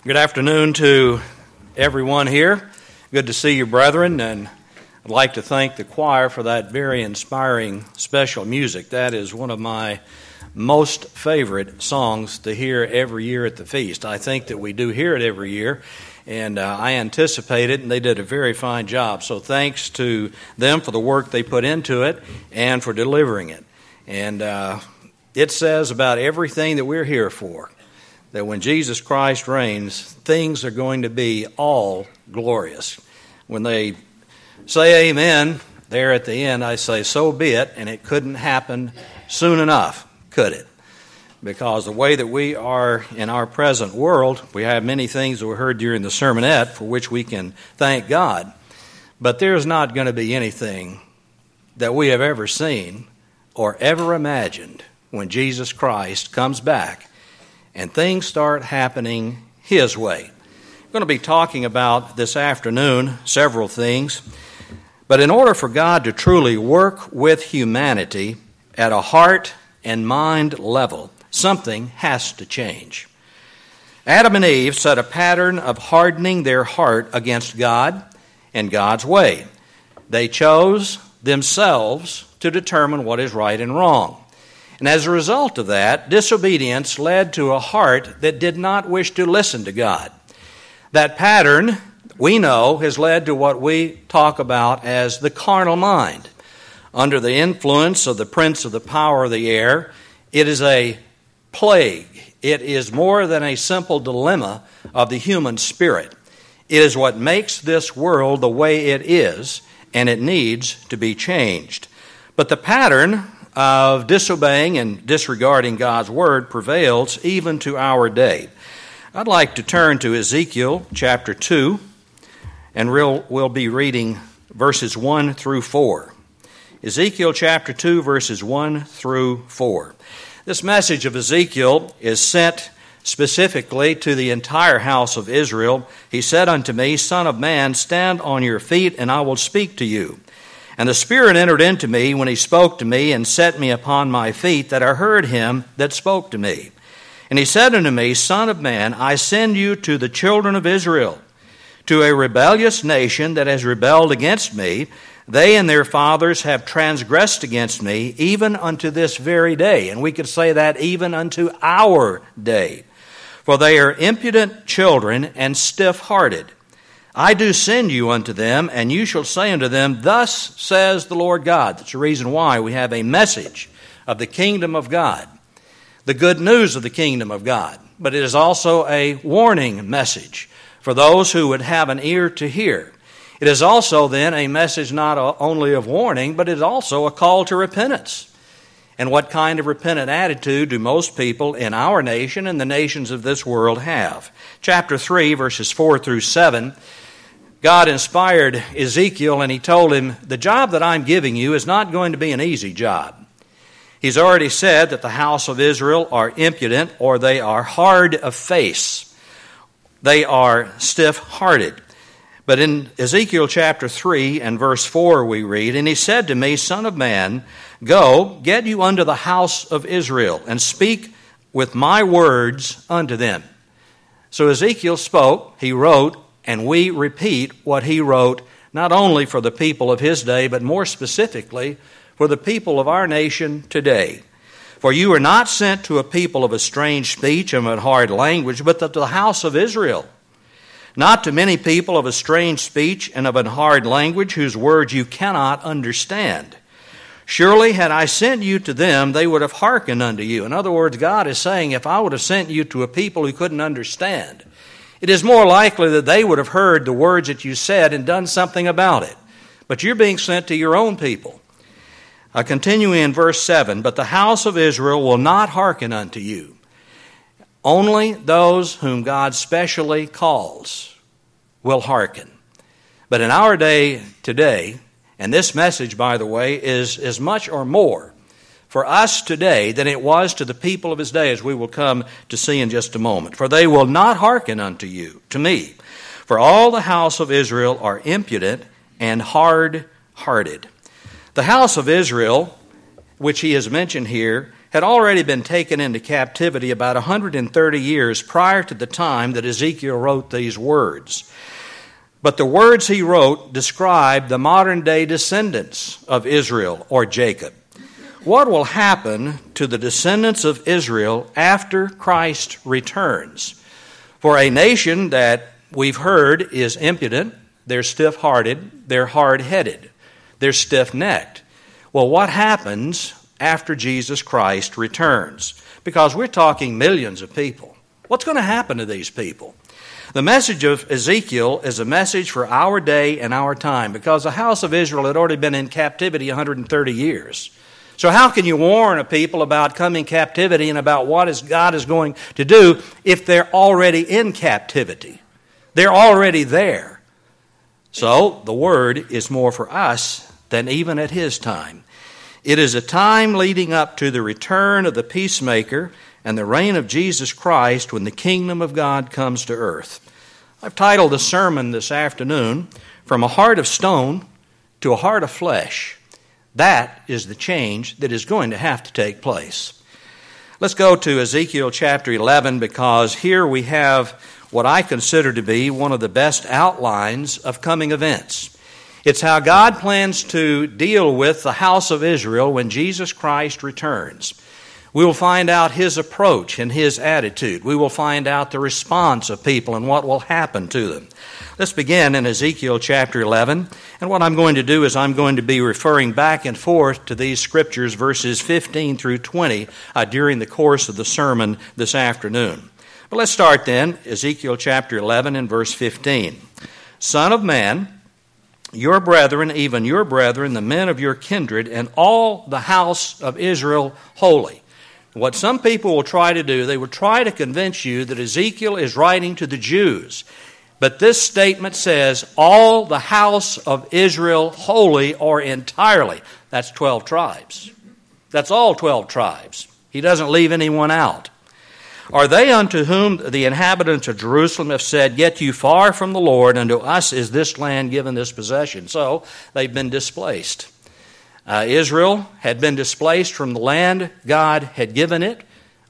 Good afternoon to everyone here. Good to see you, brethren, and I'd like to thank the choir for that very inspiring special music. That is one of my most favorite songs to hear every year at the feast. I think that we do hear it every year, and I anticipate it, and they did a very fine job. So thanks to them for the work they put into it and for delivering it. And it says about everything that we're here for, that when Jesus Christ reigns, things are going to be all glorious. When they say amen there at the end, I say, so be it, and it couldn't happen soon enough, could it? Because the way that we are in our present world, we have many things that we heard during the sermonette for which we can thank God, but there's not going to be anything that we have ever seen or ever imagined when Jesus Christ comes back and things start happening His way. We're going to be talking about this afternoon several things, but in order for God to truly work with humanity at a heart and mind level, something has to change. Adam and Eve set a pattern of hardening their heart against God and God's way. They chose themselves to determine what is right and wrong. And as a result of that, disobedience led to a heart that did not wish to listen to God. That pattern, we know, has led to what we talk about as the carnal mind. Under the influence of the prince of the power of the air, it is a plague. It is more than a simple dilemma of the human spirit. It is what makes this world the way it is, and it needs to be changed. But the pattern of disobeying and disregarding God's word prevails even to our day. I'd like to turn to Ezekiel chapter 2, and we'll be reading verses 1 through 4. Ezekiel chapter 2, verses 1 through 4. This message of Ezekiel is sent specifically to the entire house of Israel. He said unto me, Son of man, stand on your feet, and I will speak to you. And the Spirit entered into me when he spoke to me and set me upon my feet, that I heard him that spoke to me. And he said unto me, Son of man, I send you to the children of Israel, to a rebellious nation that has rebelled against me. They and their fathers have transgressed against me, even unto this very day. And we could say that even unto our day. For they are impudent children and stiff-hearted. I do send you unto them, and you shall say unto them, Thus says the Lord God. That's the reason why we have a message of the kingdom of God, the good news of the kingdom of God. But it is also a warning message for those who would have an ear to hear. It is also then a message not only of warning, but it is also a call to repentance. And what kind of repentant attitude do most people in our nation and the nations of this world have? Chapter 3, verses 4 through 7, God inspired Ezekiel, and he told him, the job that I'm giving you is not going to be an easy job. He's already said that the house of Israel are impudent, or they are hard of face. They are stiff-hearted. But in Ezekiel chapter 3 and verse 4 we read, And he said to me, Son of man, go, get you unto the house of Israel, and speak with my words unto them. So Ezekiel spoke, he wrote, and we repeat what he wrote, not only for the people of his day, but more specifically for the people of our nation today. For you are not sent to a people of a strange speech and of a hard language, but to the house of Israel. Not to many people of a strange speech and of a hard language, whose words you cannot understand. Surely had I sent you to them, they would have hearkened unto you. In other words, God is saying, if I would have sent you to a people who couldn't understand, it is more likely that they would have heard the words that you said and done something about it. But you're being sent to your own people. Continuing in verse 7, But the house of Israel will not hearken unto you. Only those whom God specially calls will hearken. But in our day today, and this message, by the way, is as much or more for us today than it was to the people of his day, as we will come to see in just a moment. For they will not hearken unto you, to me. For all the house of Israel are impudent and hard-hearted. The house of Israel, which he has mentioned here, had already been taken into captivity about 130 years prior to the time that Ezekiel wrote these words. But the words he wrote describe the modern-day descendants of Israel or Jacob. What will happen to the descendants of Israel after Christ returns? For a nation that we've heard is impudent, they're stiff-hearted, they're hard-headed, they're stiff-necked. Well, what happens after Jesus Christ returns? Because we're talking millions of people. What's going to happen to these people? The message of Ezekiel is a message for our day and our time, because the house of Israel had already been in captivity 130 years. So how can you warn a people about coming captivity and about what God is going to do if they're already in captivity? They're already there. So the word is more for us than even at his time. It is a time leading up to the return of the peacemaker and the reign of Jesus Christ when the kingdom of God comes to earth. I've titled the sermon this afternoon, From a Heart of Stone to a Heart of Flesh. That is the change that is going to have to take place. Let's go to Ezekiel chapter 11, because here we have what I consider to be one of the best outlines of coming events. It's how God plans to deal with the house of Israel when Jesus Christ returns. We will find out his approach and his attitude. We will find out the response of people and what will happen to them. Let's begin in Ezekiel chapter 11. And what I'm going to do is I'm going to be referring back and forth to these scriptures, verses 15 through 20, during the course of the sermon this afternoon. But let's start then, Ezekiel chapter 11 and verse 15. Son of man, your brethren, even your brethren, the men of your kindred, and all the house of Israel holy. What some people will try to do, they will try to convince you that Ezekiel is writing to the Jews. But this statement says, all the house of Israel wholly or entirely. That's 12 tribes. That's all 12 tribes. He doesn't leave anyone out. Are they unto whom the inhabitants of Jerusalem have said, get you far from the Lord, unto us is this land given this possession. So they've been displaced. Israel had been displaced from the land God had given it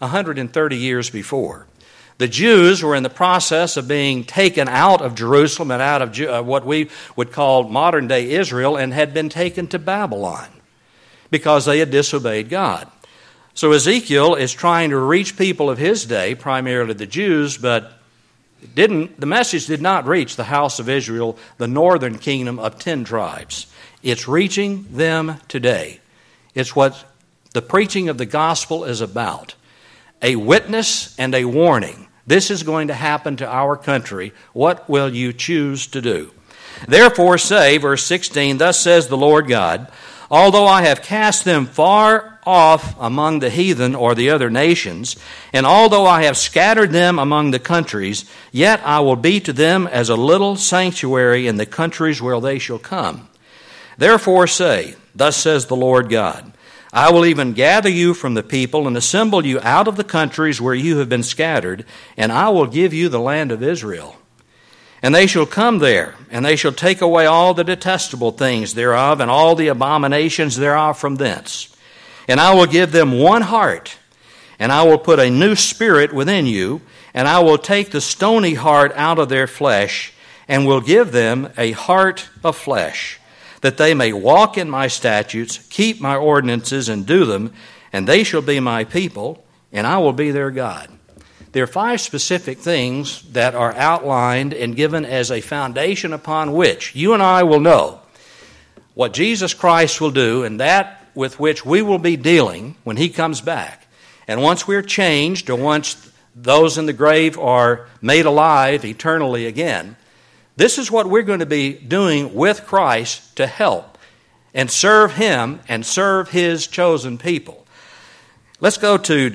130 years before. The Jews were in the process of being taken out of Jerusalem and out of what we would call modern-day Israel, and had been taken to Babylon because they had disobeyed God. So Ezekiel is trying to reach people of his day, primarily the Jews, but the message did not reach the house of Israel, the northern kingdom of 10 tribes. It's reaching them today. It's what the preaching of the gospel is about. A witness and a warning. This is going to happen to our country. What will you choose to do? Therefore say, verse 16, thus says the Lord God, although I have cast them far off among the heathen or the other nations, and although I have scattered them among the countries, yet I will be to them as a little sanctuary in the countries where they shall come. Therefore say, thus says the Lord God, I will even gather you from the people and assemble you out of the countries where you have been scattered, and I will give you the land of Israel. And they shall come there, and they shall take away all the detestable things thereof, and all the abominations thereof from thence. And I will give them one heart, and I will put a new spirit within you, and I will take the stony heart out of their flesh, and will give them a heart of flesh, that they may walk in my statutes, keep my ordinances, and do them, and they shall be my people, and I will be their God. There are 5 specific things that are outlined and given as a foundation upon which you and I will know what Jesus Christ will do, and that with which we will be dealing when he comes back. And once we're changed, or once those in the grave are made alive eternally again, this is what we're going to be doing with Christ to help and serve him and serve his chosen people. Let's go to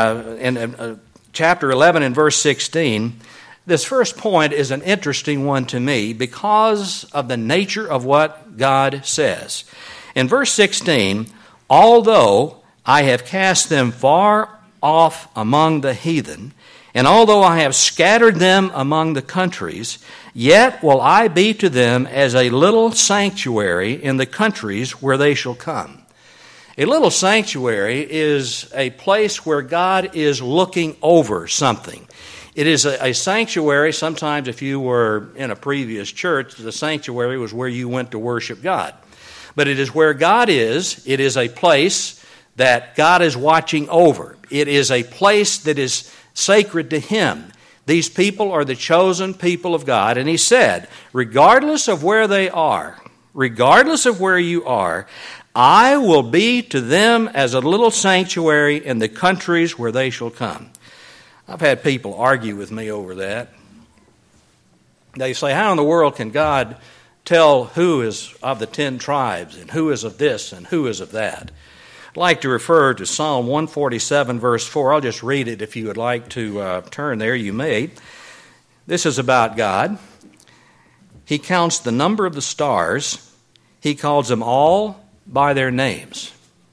chapter 11 and verse 16. This first point is an interesting one to me because of the nature of what God says. In verse 16, although I have cast them far off among the heathen, and although I have scattered them among the countries, yet will I be to them as a little sanctuary in the countries where they shall come. A little sanctuary is a place where God is looking over something. It is a sanctuary. Sometimes if you were in a previous church, the sanctuary was where you went to worship God. But it is where God is. It is a place that God is watching over. It is a place that is sacred to Him. These people are the chosen people of God. And He said, regardless of where they are, regardless of where you are, I will be to them as a little sanctuary in the countries where they shall come. I've had people argue with me over that. They say, how in the world can God tell who is of the 10 tribes and who is of this and who is of that? I'd like to refer to Psalm 147, verse 4. I'll just read it if you would like to turn there. You may. This is about God. He counts the number of the stars. He calls them all by their names.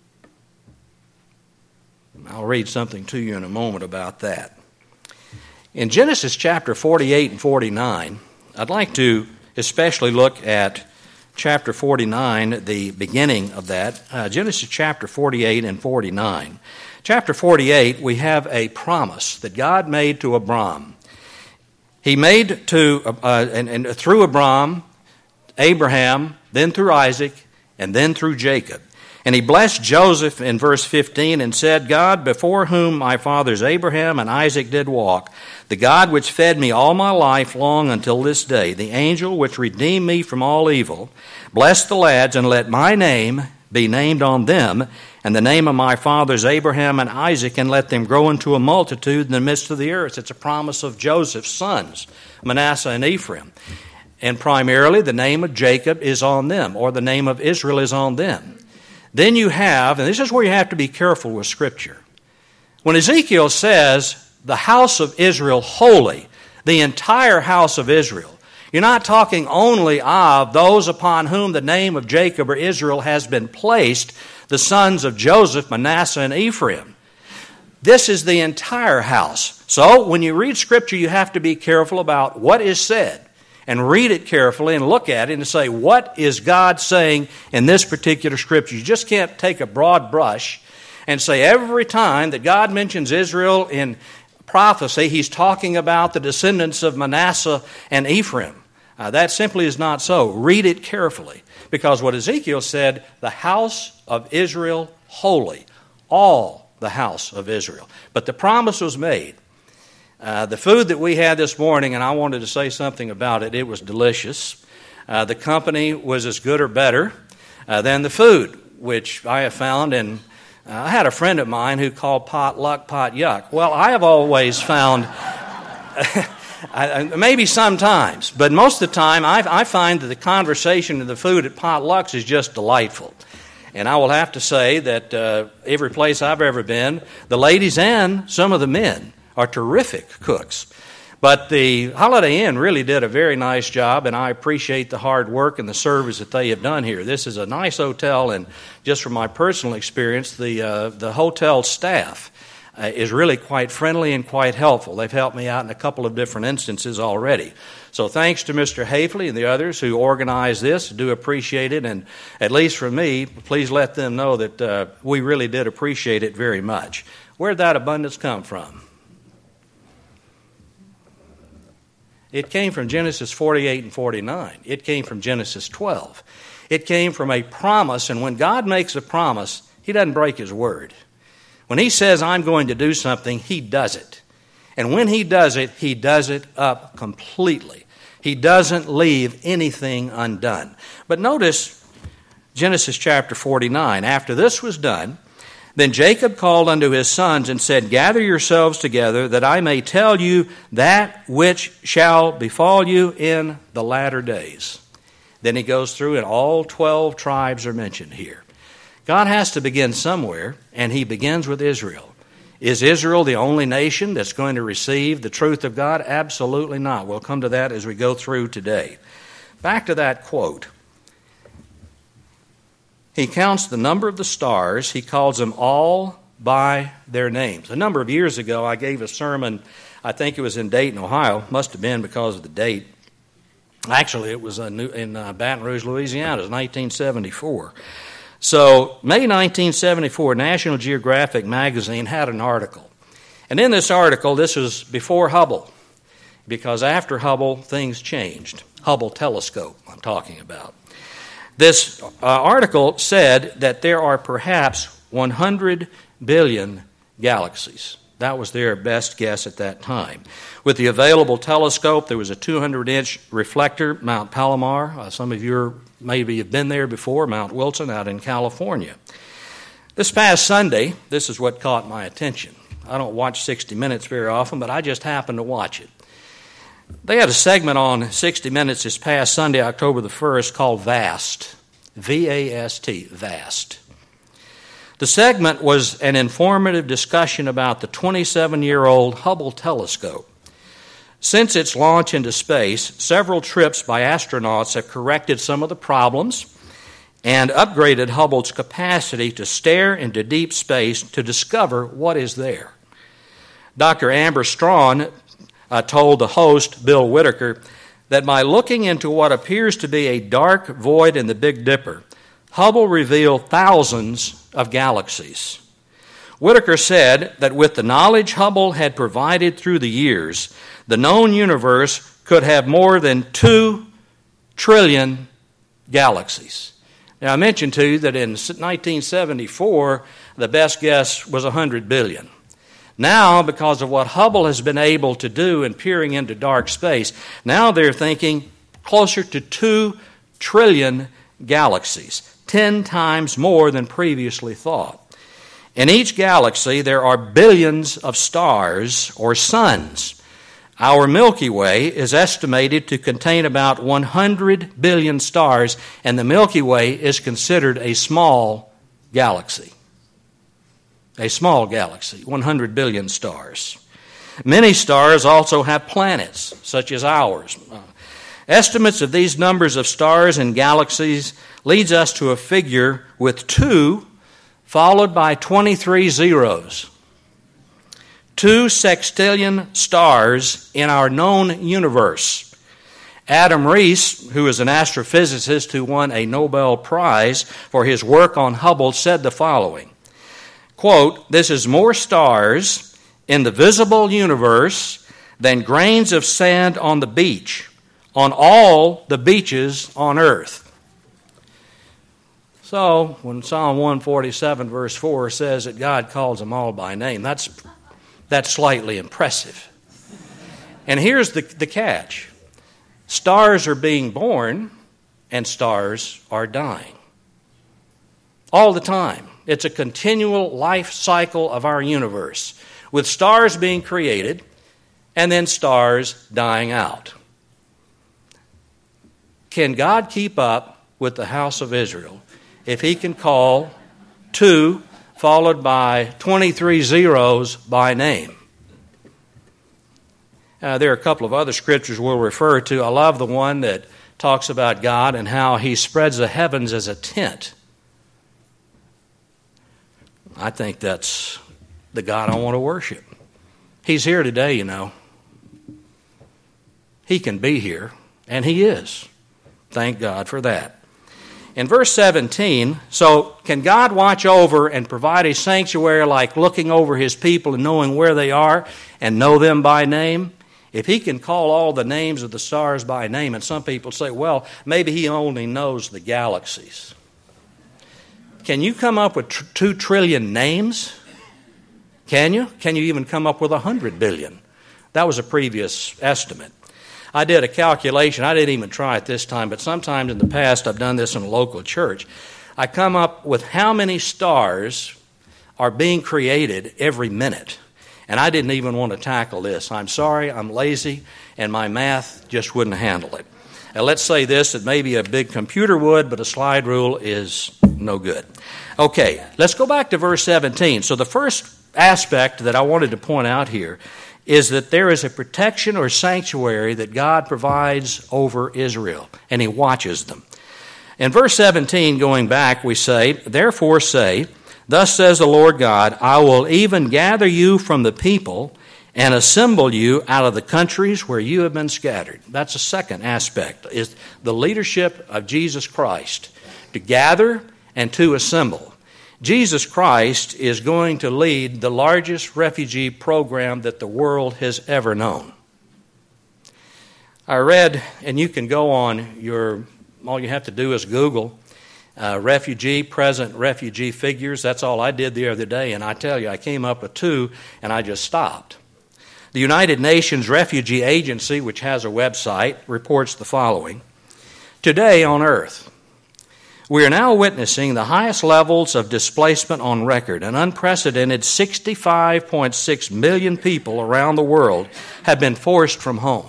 I'll read something to you in a moment about that. In Genesis chapter 48 and 49, I'd like to especially look at chapter 49, the beginning of that. Genesis chapter 48 and 49. Chapter 48, we have a promise that God made to Abram. He made to, and through Abram, Abraham, then through Isaac, and then through Jacob. And he blessed Joseph in verse 15 and said, God, before whom my fathers Abraham and Isaac did walk, the God which fed me all my life long until this day, the angel which redeemed me from all evil, bless the lads and let my name be named on them, and the name of my fathers Abraham and Isaac, and let them grow into a multitude in the midst of the earth. It's a promise of Joseph's sons, Manasseh and Ephraim. And primarily the name of Jacob is on them, or the name of Israel is on them. Then you have, and this is where you have to be careful with Scripture. When Ezekiel says, the house of Israel holy, the entire house of Israel, you're not talking only of those upon whom the name of Jacob or Israel has been placed, the sons of Joseph, Manasseh, and Ephraim. This is the entire house. So when you read Scripture, you have to be careful about what is said. And read it carefully and look at it and say, what is God saying in this particular Scripture? You just can't take a broad brush and say every time that God mentions Israel in prophecy, He's talking about the descendants of Manasseh and Ephraim. That simply is not so. Read it carefully, because what Ezekiel said, the house of Israel holy, all the house of Israel. But the promise was made. The food that we had this morning, and I wanted to say something about it, it was delicious. The company was as good or better than the food, which I have found. And I had a friend of mine who called potluck pot yuck. Well, I have always found, maybe sometimes, but most of the time I find that the conversation and the food at potlucks is just delightful. And I will have to say that every place I've ever been, the ladies and some of the men are terrific cooks. But the Holiday Inn really did a very nice job, and I appreciate the hard work and the service that they have done here. This is a nice hotel, and just from my personal experience, the hotel staff is really quite friendly and quite helpful. They've helped me out in a couple of different instances already. So thanks to Mr. Hafley and the others who organized this. I do appreciate it, and at least for me, please let them know that we really did appreciate it very much. Where did that abundance come from? It came from Genesis 48 and 49. It came from Genesis 12. It came from a promise, and when God makes a promise, He doesn't break His word. When He says, I'm going to do something, He does it. And when He does it up completely. He doesn't leave anything undone. But notice Genesis chapter 49. After this was done, then Jacob called unto his sons and said, gather yourselves together, that I may tell you that which shall befall you in the latter days. Then he goes through, and all 12 tribes are mentioned here. God has to begin somewhere, and He begins with Israel. Is Israel the only nation that's going to receive the truth of God? Absolutely not. We'll come to that as we go through today. Back to that quote. He counts the number of the stars. He calls them all by their names. A number of years ago, I gave a sermon, I think it was in Dayton, Ohio. Must have been because of the date. Actually, it was in Baton Rouge, Louisiana. It was 1974. So, May 1974, National Geographic magazine had an article. And in this article, this was before Hubble, because after Hubble, things changed. Hubble telescope, I'm talking about. This article said that there are perhaps 100 billion galaxies. That was their best guess at that time. With the available telescope, there was a 200-inch reflector, Mount Palomar. Some of you maybe have been there before, Mount Wilson out in California. This past Sunday, this is what caught my attention. I don't watch 60 Minutes very often, but I just happened to watch it. They had a segment on 60 Minutes this past Sunday, October the 1st, called VAST. V-A-S-T, VAST. The segment was an informative discussion about the 27-year-old Hubble telescope. Since its launch into space, several trips by astronauts have corrected some of the problems and upgraded Hubble's capacity to stare into deep space to discover what is there. Dr. Amber Strawn told the host, Bill Whitaker, that by looking into what appears to be a dark void in the Big Dipper, Hubble revealed thousands of galaxies. Whitaker said that with the knowledge Hubble had provided through the years, the known universe could have more than 2 trillion galaxies. Now, I mentioned to you that in 1974, the best guess was 100 billion. Now, because of what Hubble has been able to do in peering into dark space, now they're thinking closer to 2 trillion galaxies, 10 times more than previously thought. In each galaxy, there are billions of stars or suns. Our Milky Way is estimated to contain about 100 billion stars, and the Milky Way is considered a small galaxy. A small galaxy, 100 billion stars. Many stars also have planets, such as ours. Estimates of these numbers of stars and galaxies leads us to a figure with 2 followed by 23 zeros. 2 sextillion stars in our known universe. Adam Rees, who is an astrophysicist who won a Nobel Prize for his work on Hubble, said the following, quote, "This is more stars in the visible universe than grains of sand on the beach, on all the beaches on earth." So, when Psalm 147 verse 4 says that God calls them all by name, that's slightly impressive. And here's the catch. Stars are being born and stars are dying. All the time. It's a continual life cycle of our universe, with stars being created and then stars dying out. Can God keep up with the house of Israel if he can call 2 followed by 23 zeros by name? There are a couple of other scriptures we'll refer to. I love the one that talks about God and how he spreads the heavens as a tent. I think that's the God I want to worship. He's here today, you know. He can be here, and he is. Thank God for that. In verse 17, so can God watch over and provide a sanctuary like looking over his people and knowing where they are and know them by name? If he can call all the names of the stars by name, and some people say, well, maybe he only knows the galaxies. Can you come up with 2 trillion names? Can you? Can you even come up with 100 billion? That was a previous estimate. I did a calculation. I didn't even try it this time, but sometimes in the past I've done this in a local church. I come up with how many stars are being created every minute. And I didn't even want to tackle this. I'm sorry, I'm lazy, and my math just wouldn't handle it. Now, let's say this, that maybe a big computer would, but a slide rule is no good. Okay, let's go back to verse 17. So the first aspect that I wanted to point out here is that there is a protection or sanctuary that God provides over Israel, and he watches them. In verse 17, going back, we say, "Therefore say, thus says the Lord God, I will even gather you from the people and assemble you out of the countries where you have been scattered." That's the second aspect, is the leadership of Jesus Christ, to gather and to assemble. Jesus Christ is going to lead the largest refugee program that the world has ever known. I read, and you can go on all you have to do is Google present refugee figures. That's all I did the other day, and I tell you, I came up with 2, and I just stopped. The United Nations Refugee Agency, which has a website, reports the following. Today on Earth, we are now witnessing the highest levels of displacement on record. An unprecedented 65.6 million people around the world have been forced from home.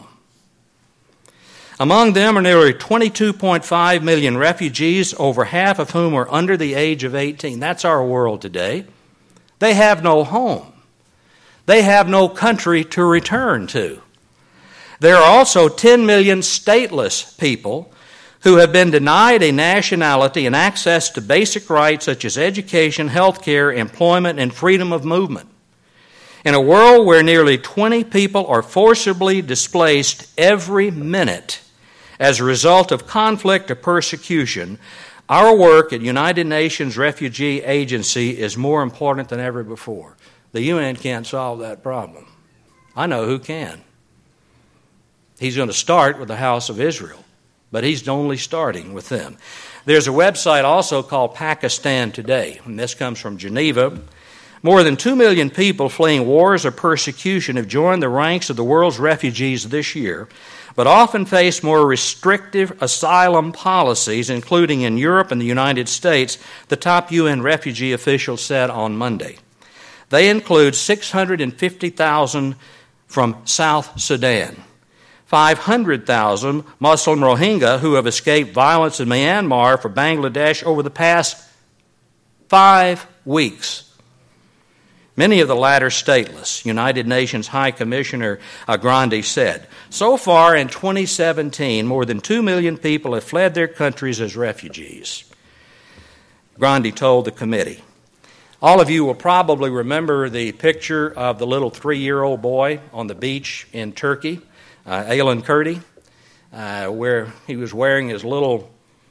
Among them are nearly 22.5 million refugees, over half of whom are under the age of 18. That's our world today. They have no home. They have no country to return to. There are also 10 million stateless people who have been denied a nationality and access to basic rights such as education, health care, employment, and freedom of movement. In a world where nearly 20 people are forcibly displaced every minute as a result of conflict or persecution, our work at United Nations Refugee Agency is more important than ever before. The UN can't solve that problem. I know who can. He's going to start with the House of Israel, but he's only starting with them. There's a website also called Pakistan Today, and this comes from Geneva. More than 2 million people fleeing wars or persecution have joined the ranks of the world's refugees this year, but often face more restrictive asylum policies, including in Europe and the United States, the top UN refugee officials said on Monday. They include 650,000 from South Sudan, 500,000 Muslim Rohingya who have escaped violence in Myanmar from Bangladesh over the past 5 weeks. Many of the latter stateless. United Nations High Commissioner Grandi said, so far in 2017, more than 2 million people have fled their countries as refugees. Grandi told the committee. All of you will probably remember the picture of the little 3-year-old boy on the beach in Turkey, Aylan Kurdi, where he was wearing his little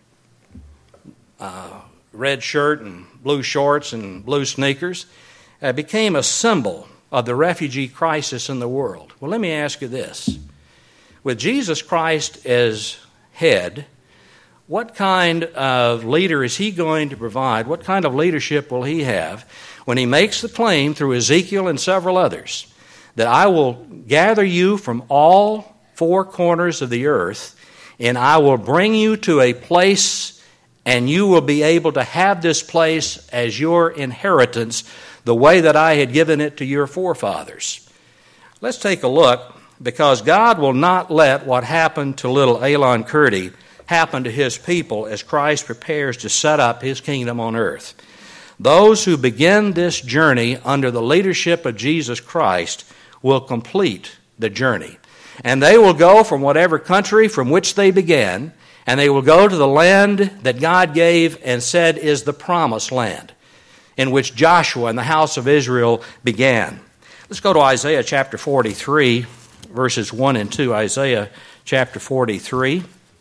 red shirt and blue shorts and blue sneakers. Became a symbol of the refugee crisis in the world. Well, let me ask you this. With Jesus Christ as head, what kind of leader is he going to provide? What kind of leadership will he have when he makes the claim through Ezekiel and several others that I will gather you from all 4 corners of the earth and I will bring you to a place and you will be able to have this place as your inheritance the way that I had given it to your forefathers. Let's take a look, because God will not let what happened to little Aylan Kurdi happen to his people as Christ prepares to set up his kingdom on earth. Those who begin this journey under the leadership of Jesus Christ will complete the journey. And they will go from whatever country from which they began, and they will go to the land that God gave and said is the promised land, in which Joshua and the house of Israel began. Let's go to Isaiah chapter 43, verses 1 and 2. Isaiah chapter 43.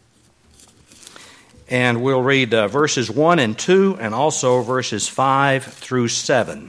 And we'll read verses 1 and 2 and also verses 5 through 7.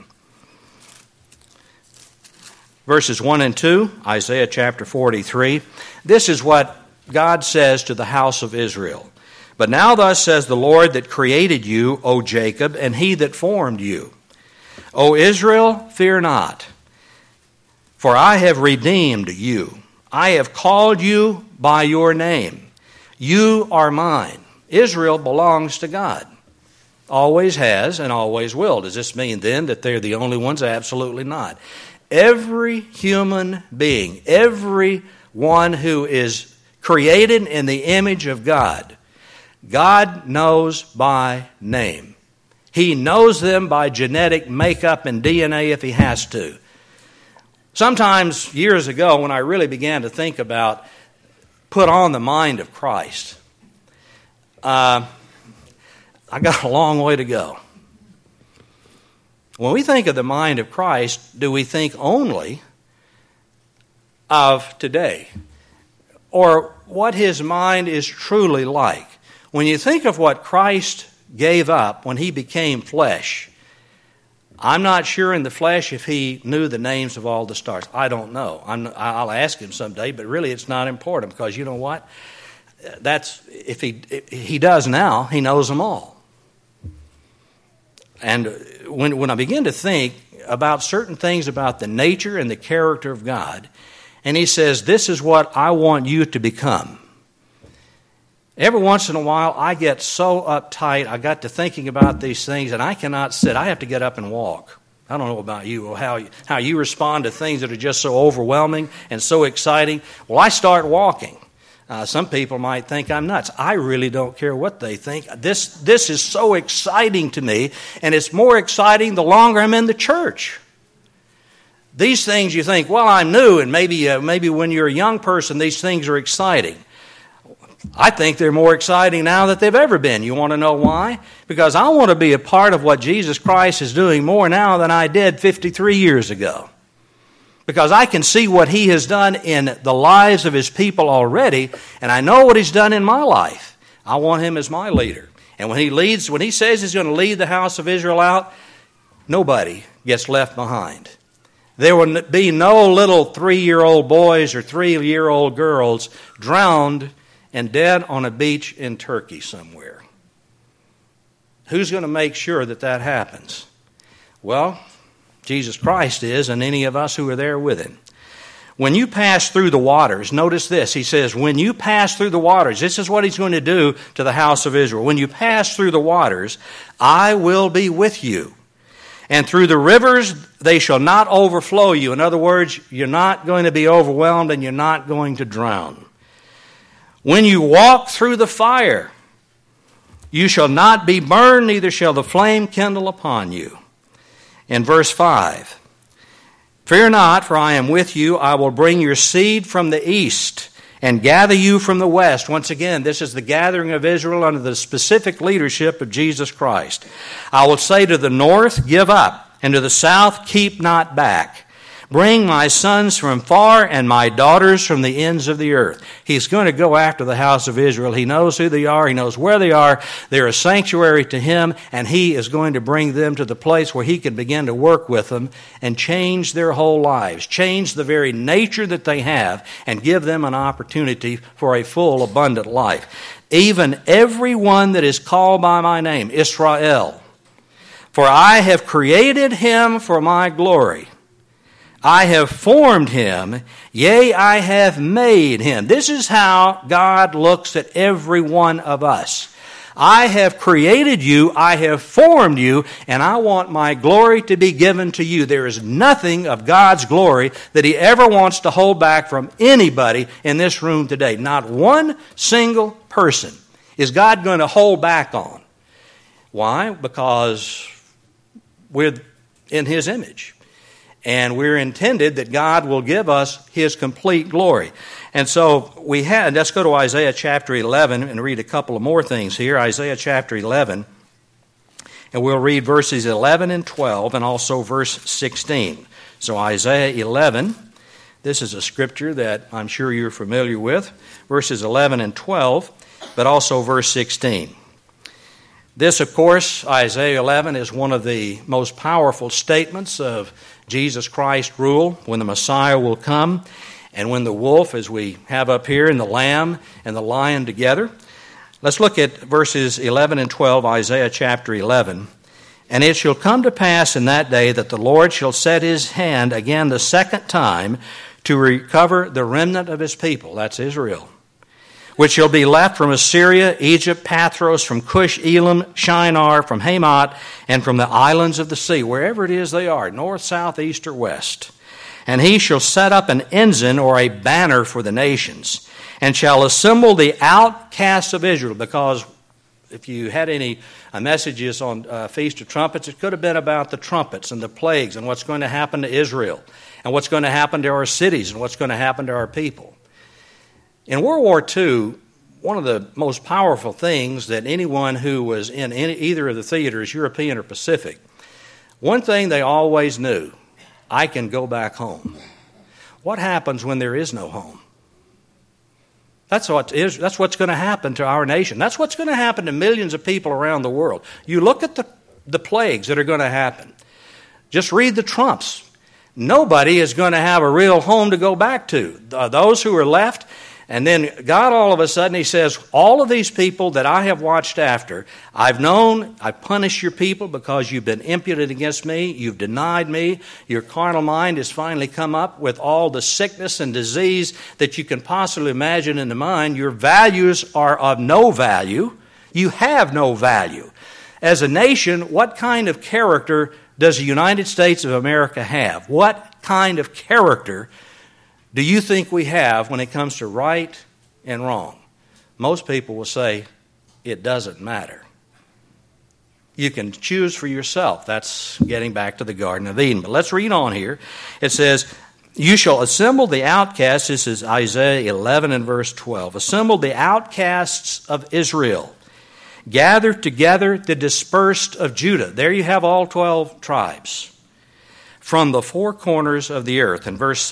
Verses 1 and 2, Isaiah chapter 43. This is what God says to the house of Israel. But now thus says the Lord that created you, O Jacob, and he that formed you. O Israel, fear not, for I have redeemed you. I have called you by your name. You are mine. Israel belongs to God. Always has and always will. Does this mean then that they're the only ones? Absolutely not. Every human being, every one who is created in the image of God, God knows by name. He knows them by genetic makeup and DNA if he has to. Sometimes, years ago, when I really began to think about put on the mind of Christ, I got a long way to go. When we think of the mind of Christ, do we think only of today, or what his mind is truly like? When you think of what Christ gave up, when he became flesh, I'm not sure in the flesh if he knew the names of all the stars. I don't know. I'll ask him someday, but really it's not important, because you know what? If he does now, he knows them all. And when I begin to think about certain things about the nature and the character of God, and he says, this is what I want you to become. Every once in a while, I get so uptight, I got to thinking about these things, and I cannot sit. I have to get up and walk. I don't know about you, or how you respond to things that are just so overwhelming and so exciting. Well, I start walking. Some people might think I'm nuts. I really don't care what they think. This is so exciting to me, and it's more exciting the longer I'm in the church. These things you think, well, I'm new, and maybe when you're a young person, these things are exciting. I think they're more exciting now than they've ever been. You want to know why? Because I want to be a part of what Jesus Christ is doing more now than I did 53 years ago. Because I can see what He has done in the lives of His people already, and I know what He's done in my life. I want Him as my leader. And when He says He's going to lead the house of Israel out, nobody gets left behind. There will be no little 3-year-old boys or 3-year-old girls drowned and dead on a beach in Turkey somewhere. Who's going to make sure that happens? Well, Jesus Christ is, and any of us who are there with Him. When you pass through the waters, notice this. He says, when you pass through the waters, this is what He's going to do to the house of Israel. When you pass through the waters, I will be with you. And through the rivers, they shall not overflow you. In other words, you're not going to be overwhelmed and you're not going to drown. When you walk through the fire, you shall not be burned, neither shall the flame kindle upon you. In verse 5, fear not, for I am with you. I will bring your seed from the east and gather you from the west. Once again, this is the gathering of Israel under the specific leadership of Jesus Christ. I will say to the north, give up, and to the south, keep not back. Bring my sons from far and my daughters from the ends of the earth. He's going to go after the house of Israel. He knows who they are. He knows where they are. They're a sanctuary to Him, and He is going to bring them to the place where He can begin to work with them and change their whole lives, change the very nature that they have, and give them an opportunity for a full, abundant life. Even everyone that is called by my name, Israel, for I have created him for my glory. I have formed him, yea, I have made him. This is how God looks at every one of us. I have created you, I have formed you, and I want my glory to be given to you. There is nothing of God's glory that He ever wants to hold back from anybody in this room today. Not one single person is God going to hold back on. Why? Because we're in His image. And we're intended that God will give us His complete glory. And so let's go to Isaiah chapter 11 and read a couple of more things here. Isaiah chapter 11, and we'll read verses 11 and 12 and also verse 16. So Isaiah 11, this is a scripture that I'm sure you're familiar with, verses 11 and 12, but also verse 16. This, of course, Isaiah 11 is one of the most powerful statements of Jesus Christ's rule, when the Messiah will come, and when the wolf, as we have up here, and the lamb and the lion together. Let's look at verses 11 and 12, Isaiah chapter 11. And it shall come to pass in that day that the Lord shall set His hand again the second time to recover the remnant of His people, that's Israel, which shall be left from Assyria, Egypt, Pathros, from Cush, Elam, Shinar, from Hamath, and from the islands of the sea, wherever it is they are, north, south, east, or west. And He shall set up an ensign or a banner for the nations, and shall assemble the outcasts of Israel. Because if you had any messages on Feast of Trumpets, it could have been about the trumpets and the plagues and what's going to happen to Israel, and what's going to happen to our cities, and what's going to happen to our people. In World War II, one of the most powerful things that anyone who was in either of the theaters, European or Pacific, one thing they always knew, I can go back home. What happens when there is no home? That's what's going to happen to our nation. That's what's going to happen to millions of people around the world. You look at the plagues that are going to happen. Just read the Trumps. Nobody is going to have a real home to go back to. Those who are left, and then God all of a sudden, He says, all of these people that I have watched after, I've known, I punished your people because you've been impudent against me, you've denied me, your carnal mind has finally come up with all the sickness and disease that you can possibly imagine in the mind. Your values are of no value. You have no value. As a nation, what kind of character does the United States of America have? What kind of character do you think we have when it comes to right and wrong? Most people will say, it doesn't matter. You can choose for yourself. That's getting back to the Garden of Eden. But let's read on here. It says, you shall assemble the outcasts. This is Isaiah 11 and verse 12. Assemble the outcasts of Israel. Gather together the dispersed of Judah. There you have all 12 tribes. From the four corners of the earth. In verse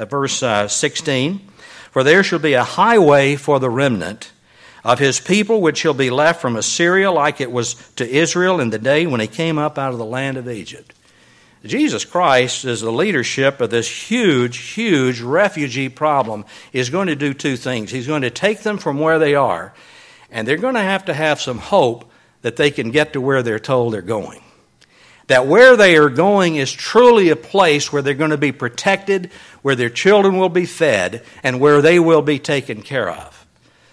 16, for there shall be a highway for the remnant of his people, which shall be left from Assyria, like it was to Israel in the day when he came up out of the land of Egypt. Jesus Christ, as the leadership of this huge, huge refugee problem, is going to do two things. He's going to take them from where they are, and they're going to have some hope that they can get to where they're told they're going. That where they are going is truly a place where they're going to be protected, where their children will be fed, and where they will be taken care of.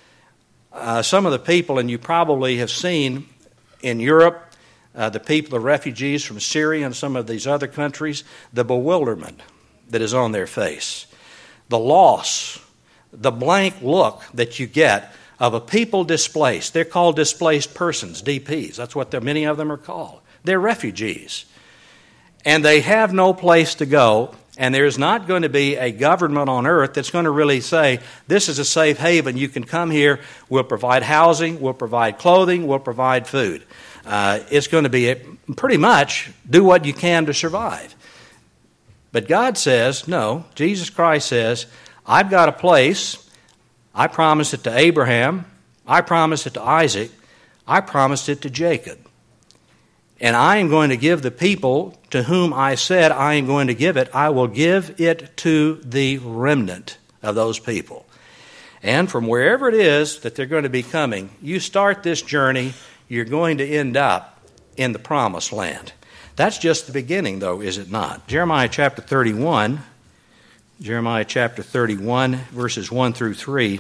Some of the people, and you probably have seen in Europe, the people, the refugees from Syria and some of these other countries, the bewilderment that is on their face, the loss, the blank look that you get of a people displaced. They're called displaced persons, DPs. That's what many of them are called. They're refugees. And they have no place to go, and there's not going to be a government on earth that's going to really say, this is a safe haven, you can come here, we'll provide housing, we'll provide clothing, we'll provide food. It's going to be pretty much do what you can to survive. But God says, no, Jesus Christ says, I've got a place, I promised it to Abraham, I promised it to Isaac, I promised it to Jacob. And I am going to give the people to whom I said I am going to give it, I will give it to the remnant of those people. And from wherever it is that they're going to be coming, you start this journey, you're going to end up in the promised land. That's just the beginning, though, is it not? Jeremiah chapter 31, verses 1 through 3.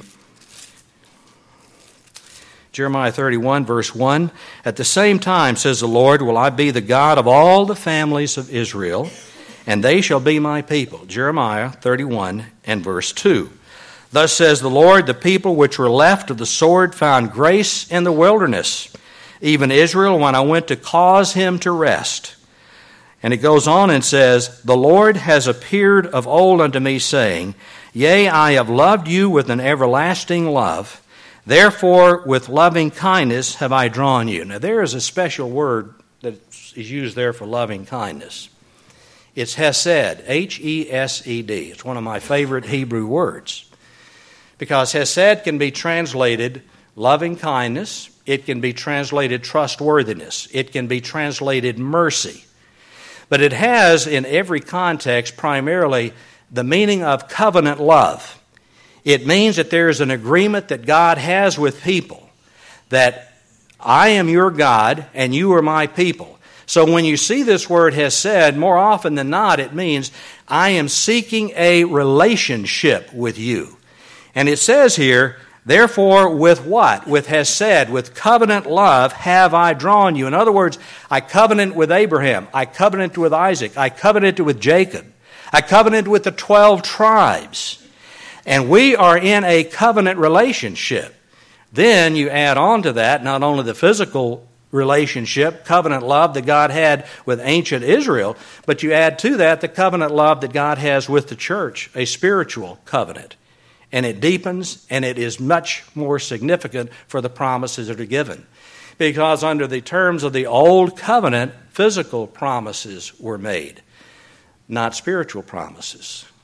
Jeremiah 31, verse 1, at the same time, says the Lord, will I be the God of all the families of Israel, and they shall be my people. Jeremiah 31 and verse 2. Thus says the Lord, the people which were left of the sword found grace in the wilderness, even Israel, when I went to cause him to rest. And it goes on and says, the Lord has appeared of old unto me, saying, yea, I have loved you with an everlasting love. Therefore, with loving kindness have I drawn you. Now, there is a special word that is used there for loving kindness. It's hesed, H-E-S-E-D. It's one of my favorite Hebrew words. Because hesed can be translated loving kindness. It can be translated trustworthiness. It can be translated mercy. But it has, in every context, primarily the meaning of covenant love. It means that there is an agreement that God has with people, that I am your God and you are my people. So when you see this word hesed, more often than not, it means I am seeking a relationship with you. And it says here, therefore, with what? With hesed, with covenant love have I drawn you. In other words, I covenant with Abraham. I covenant with Isaac. I covenanted with Jacob. I covenanted with the 12 tribes. And we are in a covenant relationship. Then you add on to that not only the physical relationship, covenant love that God had with ancient Israel, but you add to that the covenant love that God has with the church, a spiritual covenant. And it deepens, and it is much more significant for the promises that are given. Because under the terms of the old covenant, physical promises were made, not spiritual promises.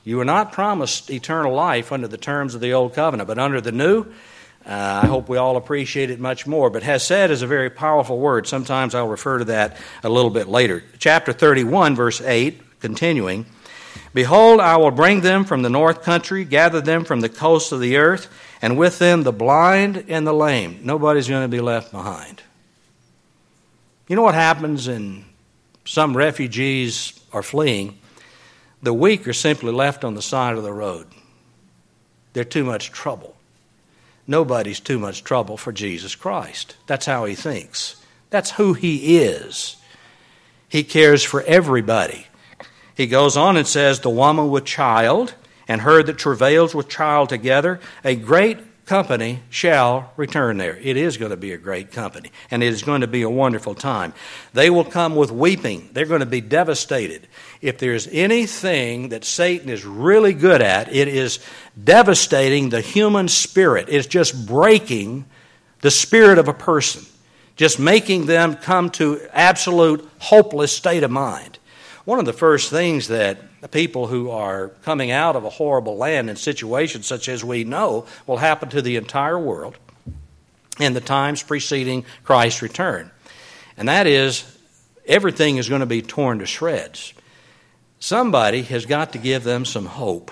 You were not promised eternal life under the terms of the old covenant, but under the new, I hope we all appreciate it much more. But hesed is a very powerful word. Sometimes I'll refer to that a little bit later. Chapter 31, verse 8, continuing, Behold, I will bring them from the north country, gather them from the coasts of the earth, and with them the blind and the lame. Nobody's going to be left behind. You know what happens in some refugees are fleeing? The weak are simply left on the side of the road. They're too much trouble. Nobody's too much trouble for Jesus Christ. That's how he thinks. That's who he is. He cares for everybody. He goes on and says, the woman with child and her that travails with child together, a great company shall return there. It is going to be a great company, and it is going to be a wonderful time. They will come with weeping. They're going to be devastated. If there's anything that Satan is really good at, it is devastating the human spirit. It's just breaking the spirit of a person, just making them come to absolute hopeless state of mind. One of the first things that the people who are coming out of a horrible land in situations such as we know will happen to the entire world in the times preceding Christ's return. And that is, everything is going to be torn to shreds. Somebody has got to give them some hope.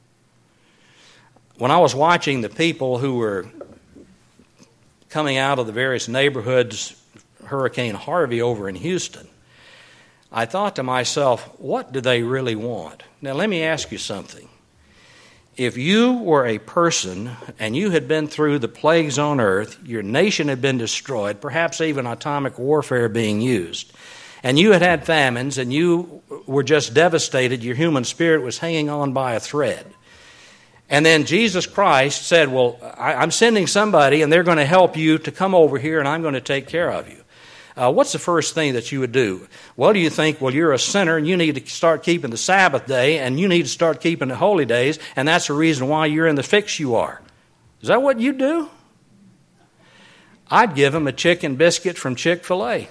When I was watching the people who were coming out of the various neighborhoods, Hurricane Harvey over in Houston, I thought to myself, what do they really want? Now, let me ask you something. If you were a person and you had been through the plagues on earth, your nation had been destroyed, perhaps even atomic warfare being used, and you had had famines and you were just devastated, your human spirit was hanging on by a thread, and then Jesus Christ said, well, I'm sending somebody and they're going to help you to come over here and I'm going to take care of you. What's the first thing that you would do? Well, do you think, well, you're a sinner and you need to start keeping the Sabbath day and you need to start keeping the holy days, and that's the reason why you're in the fix you are? Is that what you do? I'd give them a chicken biscuit from Chick-fil-A.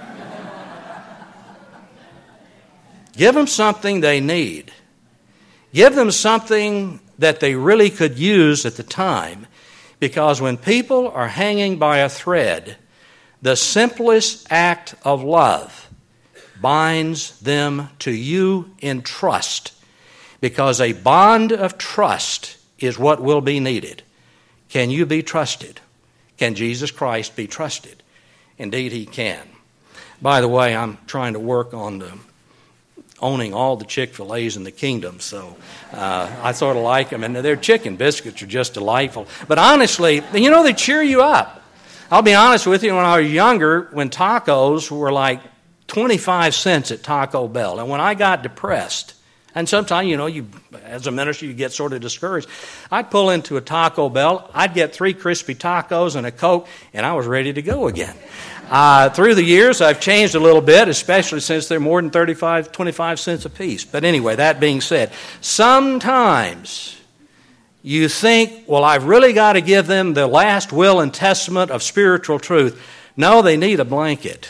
Give them something they need. Give them something that they really could use at the time, because when people are hanging by a thread, the simplest act of love binds them to you in trust, because a bond of trust is what will be needed. Can you be trusted? Can Jesus Christ be trusted? Indeed, he can. By the way, I'm trying to work on owning all the Chick-fil-A's in the kingdom, so I sort of like them, and their chicken biscuits are just delightful. But honestly, you know, they cheer you up. I'll be honest with you, when I was younger, when tacos were like 25 cents at Taco Bell, and when I got depressed, and sometimes, you know, as a minister, you get sort of discouraged, I'd pull into a Taco Bell, I'd get 3 crispy tacos and a Coke, and I was ready to go again. Through the years, I've changed a little bit, especially since they're more than 25 cents a piece. But anyway, that being said, sometimes you think, well, I've really got to give them the last will and testament of spiritual truth. No, they need a blanket.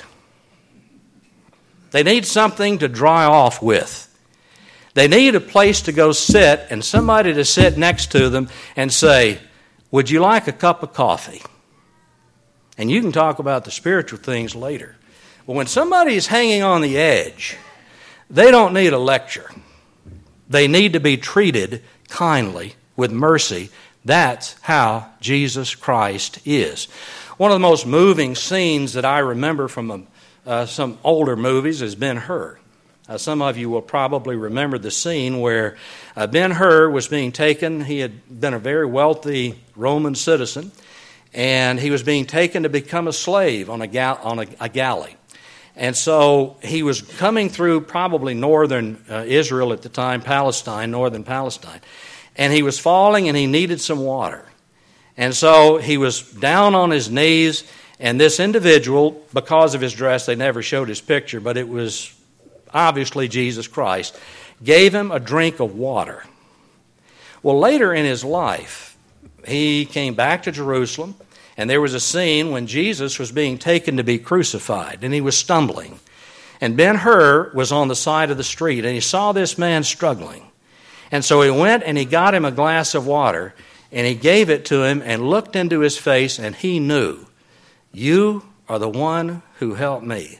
They need something to dry off with. They need a place to go sit and somebody to sit next to them and say, would you like a cup of coffee? And you can talk about the spiritual things later. But when somebody is hanging on the edge, they don't need a lecture. They need to be treated kindly, with mercy. That's how Jesus Christ is. One of the most moving scenes that I remember from some older movies is Ben-Hur. Some of you will probably remember the scene where Ben-Hur was being taken. He had been a very wealthy Roman citizen, and he was being taken to become a slave on a galley. And so he was coming through probably northern Israel at the time, northern Palestine. And he was falling and he needed some water. And so he was down on his knees, and this individual, because of his dress, they never showed his picture, but it was obviously Jesus Christ, gave him a drink of water. Well, later in his life, he came back to Jerusalem, and there was a scene when Jesus was being taken to be crucified, and he was stumbling. And Ben-Hur was on the side of the street, and he saw this man struggling. And so he went and he got him a glass of water, and he gave it to him and looked into his face, and he knew, you are the one who helped me.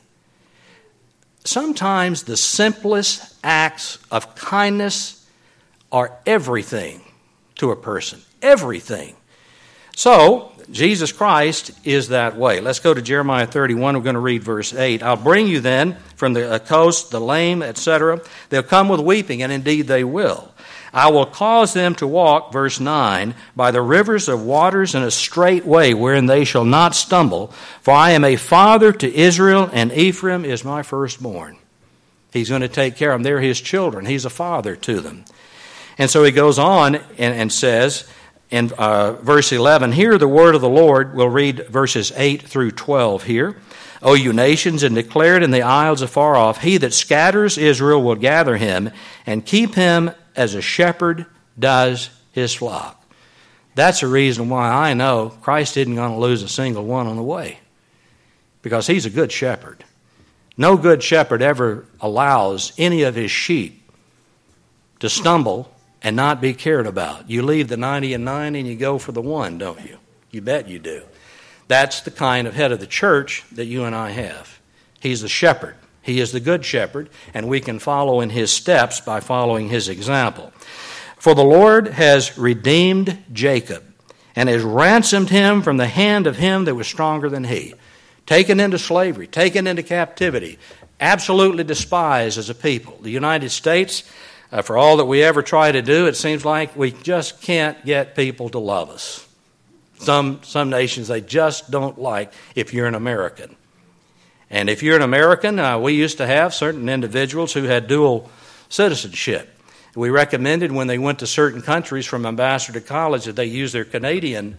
Sometimes the simplest acts of kindness are everything to a person. Everything. So, Jesus Christ is that way. Let's go to Jeremiah 31. We're going to read verse 8. I'll bring you then from the coast, the lame, etc. They'll come with weeping, and indeed they will. I will cause them to walk, verse 9, by the rivers of waters in a straight way, wherein they shall not stumble. For I am a father to Israel, and Ephraim is my firstborn. He's going to take care of them. They're his children. He's a father to them. And so he goes on and says in verse 11, hear the word of the Lord. We'll read verses 8 through 12 here. O you nations, and declare it in the isles afar off, he that scatters Israel will gather him, and keep him as a shepherd does his flock. That's the reason why I know Christ isn't going to lose a single one on the way, because he's a good shepherd. No good shepherd ever allows any of his sheep to stumble and not be cared about. You leave the 99 and you go for the one, don't you? You bet you do. That's the kind of head of the church that you and I have. He's the shepherd. He is the good shepherd, and we can follow in his steps by following his example. For the Lord has redeemed Jacob and has ransomed him from the hand of him that was stronger than he. Taken into slavery, taken into captivity, absolutely despised as a people. The United States, for all that we ever try to do, it seems like we just can't get people to love us. Some nations, they just don't like if you're an American. And if you're an American, we used to have certain individuals who had dual citizenship. We recommended when they went to certain countries from ambassador to college that they use their Canadian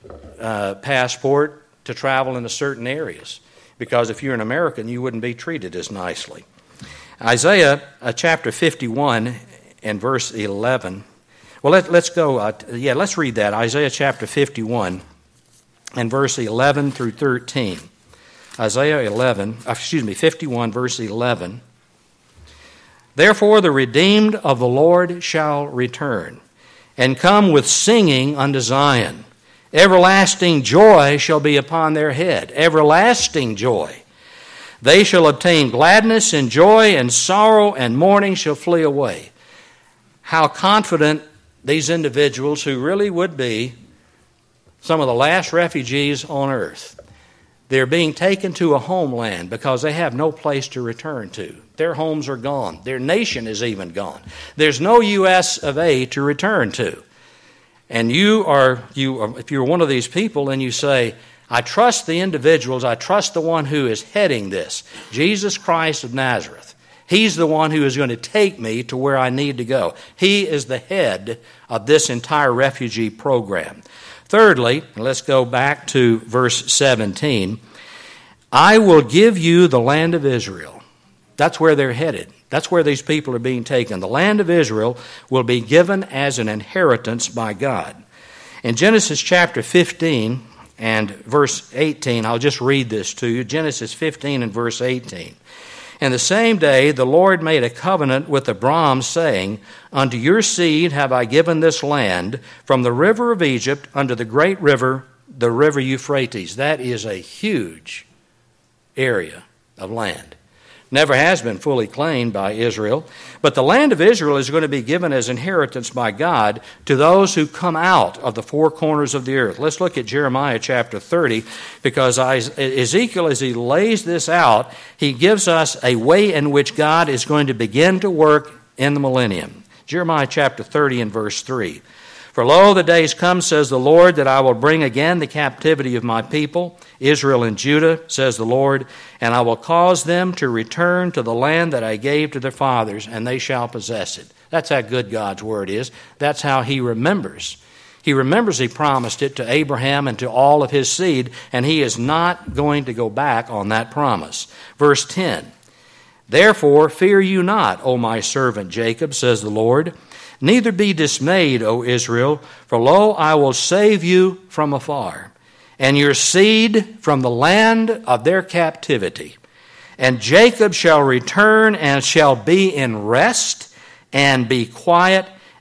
passport to travel into certain areas. Because if you're an American, you wouldn't be treated as nicely. Isaiah chapter 51 and verse 11. Well, let's go. Let's read that. Isaiah chapter 51 and verse 11 through 13. Isaiah 51, verse 11. Therefore the redeemed of the Lord shall return, and come with singing unto Zion. Everlasting joy shall be upon their head. Everlasting joy. They shall obtain gladness and joy, and sorrow and mourning shall flee away. How confident these individuals, who really would be some of the last refugees on earth, they're being taken to a homeland because they have no place to return to. Their homes are gone. Their nation is even gone. There's no U.S. of A. to return to. And if you're one of these people and you say, I trust the individuals, I trust the one who is heading this, Jesus Christ of Nazareth. He's the one who is going to take me to where I need to go. He is the head of this entire refugee program. Thirdly, let's go back to verse 17. I will give you the land of Israel. That's where they're headed. That's where these people are being taken. The land of Israel will be given as an inheritance by God. In Genesis chapter 15 and verse 18, I'll just read this to you. Genesis 15 and verse 18. And the same day the Lord made a covenant with Abram, saying, Unto your seed have I given this land, from the river of Egypt unto the great river, the river Euphrates. That is a huge area of land. Never has been fully claimed by Israel. But the land of Israel is going to be given as inheritance by God to those who come out of the four corners of the earth. Let's look at Jeremiah chapter 30, because Ezekiel, as he lays this out, he gives us a way in which God is going to begin to work in the millennium. Jeremiah chapter 30 and verse 3. For lo, the days come, says the Lord, that I will bring again the captivity of my people, Israel and Judah, says the Lord, and I will cause them to return to the land that I gave to their fathers, and they shall possess it. That's how good God's word is. That's how he remembers. He remembers he promised it to Abraham and to all of his seed, and he is not going to go back on that promise. Verse 10, Therefore fear you not, O my servant Jacob, says the Lord, neither be dismayed, O Israel, for lo, I will save you from afar, and your seed from the land of their captivity. And Jacob shall return and shall be in rest and be quiet,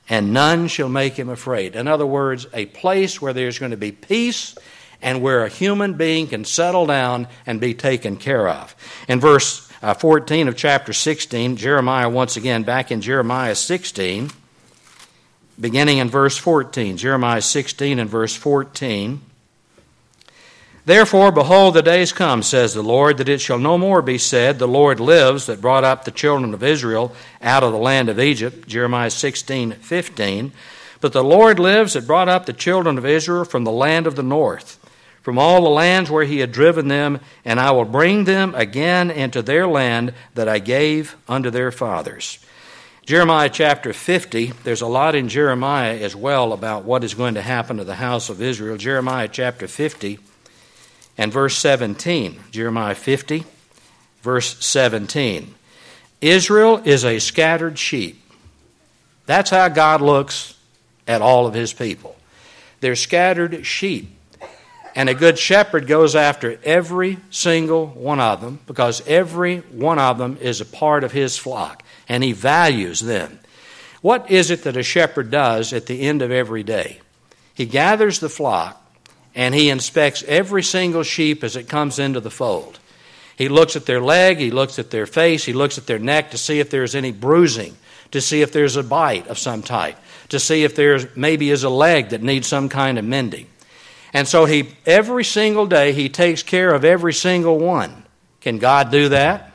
and none shall make him afraid. In other words, a place where there's going to be peace and where a human being can settle down and be taken care of. In verse 14 of chapter 16, Jeremiah once again, back in Jeremiah 16, beginning in verse 14. Jeremiah 16 and verse 14. Therefore, behold, the days come, says the Lord, that it shall no more be said, the Lord lives, that brought up the children of Israel out of the land of Egypt. Jeremiah 16:15. But the Lord lives, that brought up the children of Israel from the land of the north, from all the lands where he had driven them, and I will bring them again into their land that I gave unto their fathers. Jeremiah chapter 50, there's a lot in Jeremiah as well about what is going to happen to the house of Israel. Jeremiah chapter 50 and verse 17. Jeremiah 50, verse 17. Israel is a scattered sheep. That's how God looks at all of his people. They're scattered sheep. And a good shepherd goes after every single one of them because every one of them is a part of his flock, and he values them. What is it that a shepherd does at the end of every day? He gathers the flock, and he inspects every single sheep as it comes into the fold. He looks at their leg, he looks at their face, he looks at their neck to see if there's any bruising, to see if there's a bite of some type, to see if there's maybe is a leg that needs some kind of mending. And so every single day he takes care of every single one. Can God do that?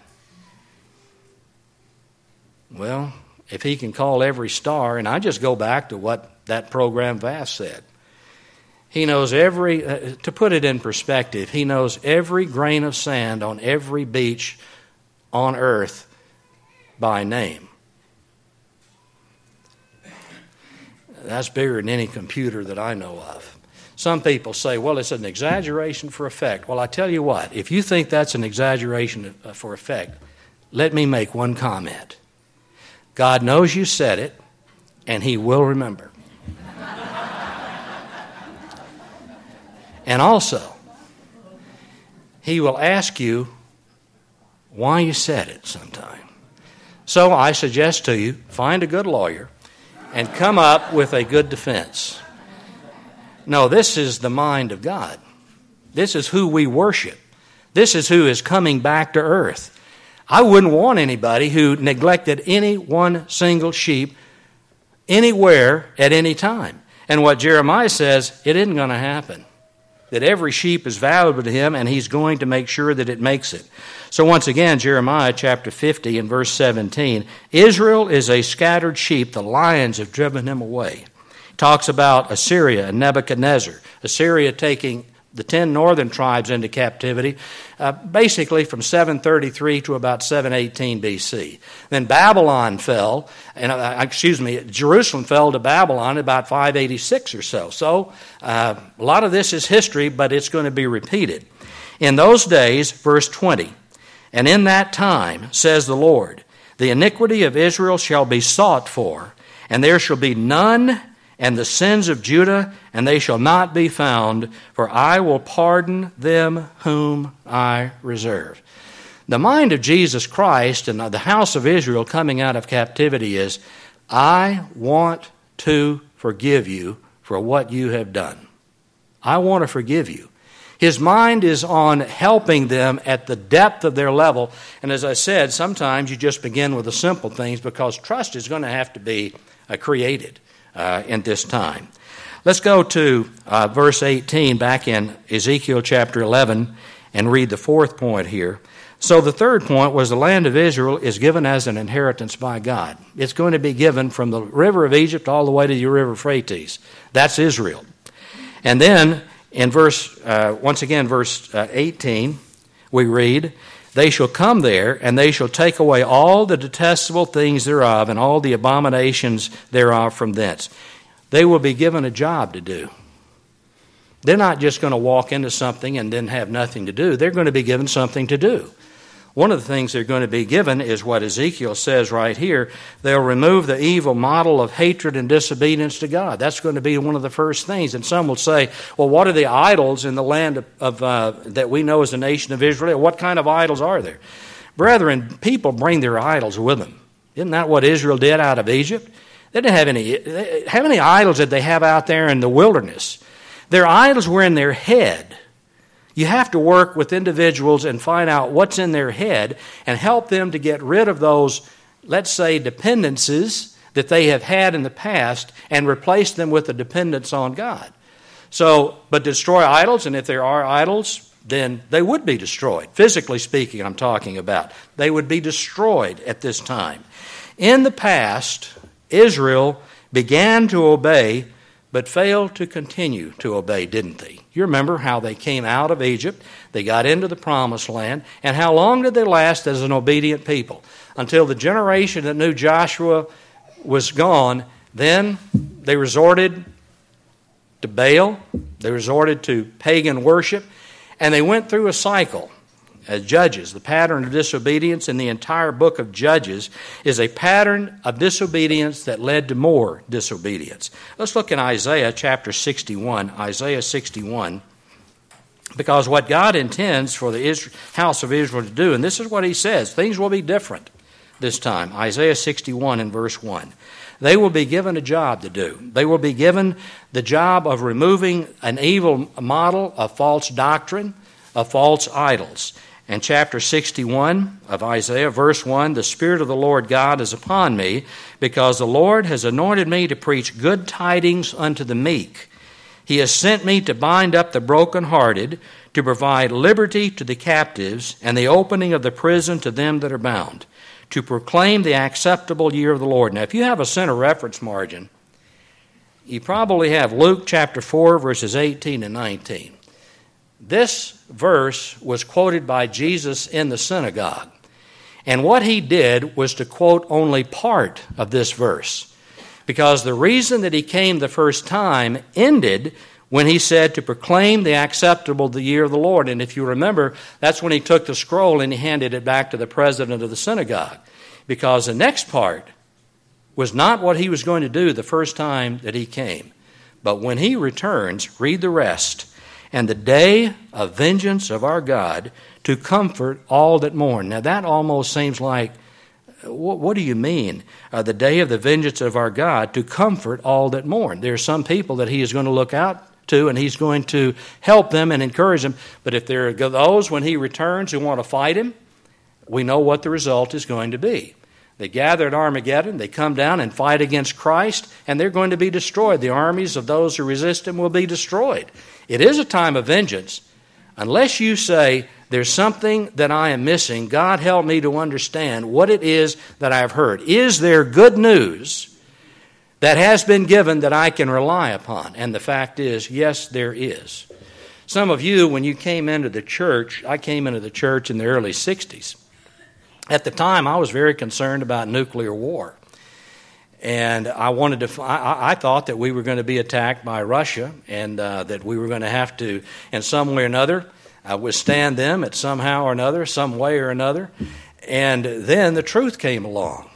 Well, if he can call every star, and I just go back to what that program Vass said. He knows to put it in perspective, he knows every grain of sand on every beach on earth by name. That's bigger than any computer that I know of. Some people say, well, it's an exaggeration for effect. Well, I tell you what, if you think that's an exaggeration for effect, let me make one comment. God knows you said it, and he will remember. And also, he will ask you why you said it sometime. So I suggest to you, find a good lawyer and come up with a good defense. No, this is the mind of God. This is who we worship. This is who is coming back to earth. I wouldn't want anybody who neglected any one single sheep anywhere at any time. And what Jeremiah says, it isn't going to happen. That every sheep is valuable to him, and he's going to make sure that it makes it. So once again, Jeremiah chapter 50 and verse 17, Israel is a scattered sheep. The lions have driven him away. Talks about Assyria and Nebuchadnezzar. Assyria taking the 10 northern tribes into captivity, basically from 733 to about 718 BC. Then Babylon fell, Jerusalem fell to Babylon about 586 or so. So a lot of this is history, but it's going to be repeated. In those days, verse 20, and in that time, says the Lord, the iniquity of Israel shall be sought for, and there shall be none, and the sins of Judah, and they shall not be found, for I will pardon them whom I reserve. The mind of Jesus Christ and the house of Israel coming out of captivity is, I want to forgive you for what you have done. I want to forgive you. His mind is on helping them at the depth of their level. And as I said, sometimes you just begin with the simple things because trust is going to have to be created in this time. Let's go to verse 18 back in Ezekiel chapter 11 and read the fourth point here. So the third point was the land of Israel is given as an inheritance by God. It's going to be given from the river of Egypt all the way to the river Euphrates. That's Israel. And then in verse 18, we read, they shall come there, and they shall take away all the detestable things thereof, and all the abominations thereof from thence. They will be given a job to do. They're not just going to walk into something and then have nothing to do. They're going to be given something to do. One of the things they're going to be given is what Ezekiel says right here. They'll remove the evil model of hatred and disobedience to God. That's going to be one of the first things. And some will say, well, what are the idols in the land of that we know as the nation of Israel? What kind of idols are there? Brethren, people bring their idols with them. Isn't that what Israel did out of Egypt? They didn't have any. How many idols did they have out there in the wilderness? Their idols were in their head. You have to work with individuals and find out what's in their head and help them to get rid of those, let's say, dependencies that they have had in the past and replace them with a dependence on God. So, but destroy idols, and if there are idols, then they would be destroyed. Physically speaking, I'm talking about. They would be destroyed at this time. In the past, Israel began to obey, but failed to continue to obey, didn't they? You remember how they came out of Egypt, they got into the promised land, and how long did they last as an obedient people? Until the generation that knew Joshua was gone, then they resorted to Baal, they resorted to pagan worship, and they went through a cycle as Judges. The pattern of disobedience in the entire book of Judges is a pattern of disobedience that led to more disobedience. Let's look at Isaiah chapter 61. Isaiah 61. Because what God intends for the house of Israel to do, and this is what he says, things will be different this time. Isaiah 61 and verse 1. They will be given a job to do. They will be given the job of removing an evil model of false doctrine, of false idols. And chapter 61 of Isaiah, verse 1, the Spirit of the Lord God is upon me, because the Lord has anointed me to preach good tidings unto the meek. He has sent me to bind up the brokenhearted, to provide liberty to the captives, and the opening of the prison to them that are bound, to proclaim the acceptable year of the Lord. Now, if you have a center reference margin, you probably have Luke chapter 4, verses 18 and 19. This verse was quoted by Jesus in the synagogue. And what he did was to quote only part of this verse, because the reason that he came the first time ended when he said to proclaim the acceptable the year of the Lord. And if you remember, that's when he took the scroll and he handed it back to the president of the synagogue, because the next part was not what he was going to do the first time that he came. But when he returns, read the rest. And the day of vengeance of our God to comfort all that mourn. Now that almost seems like, what do you mean? The day of the vengeance of our God to comfort all that mourn. There are some people that he is going to look out to, and he's going to help them and encourage them. But if there are those when he returns who want to fight him, we know what the result is going to be. They gather at Armageddon, they come down and fight against Christ, and they're going to be destroyed. The armies of those who resist him will be destroyed. It is a time of vengeance. Unless you say, there's something that I am missing, God help me to understand what it is that I have heard. Is there good news that has been given that I can rely upon? And the fact is, yes, there is. Some of you, when you came into the church, I came into the church in the early 60s. At the time, I was very concerned about nuclear war. And I thought that we were going to be attacked by Russia, and that we were going to have to, in some way or another, withstand them at somehow or another, some way or another. And then the truth came along.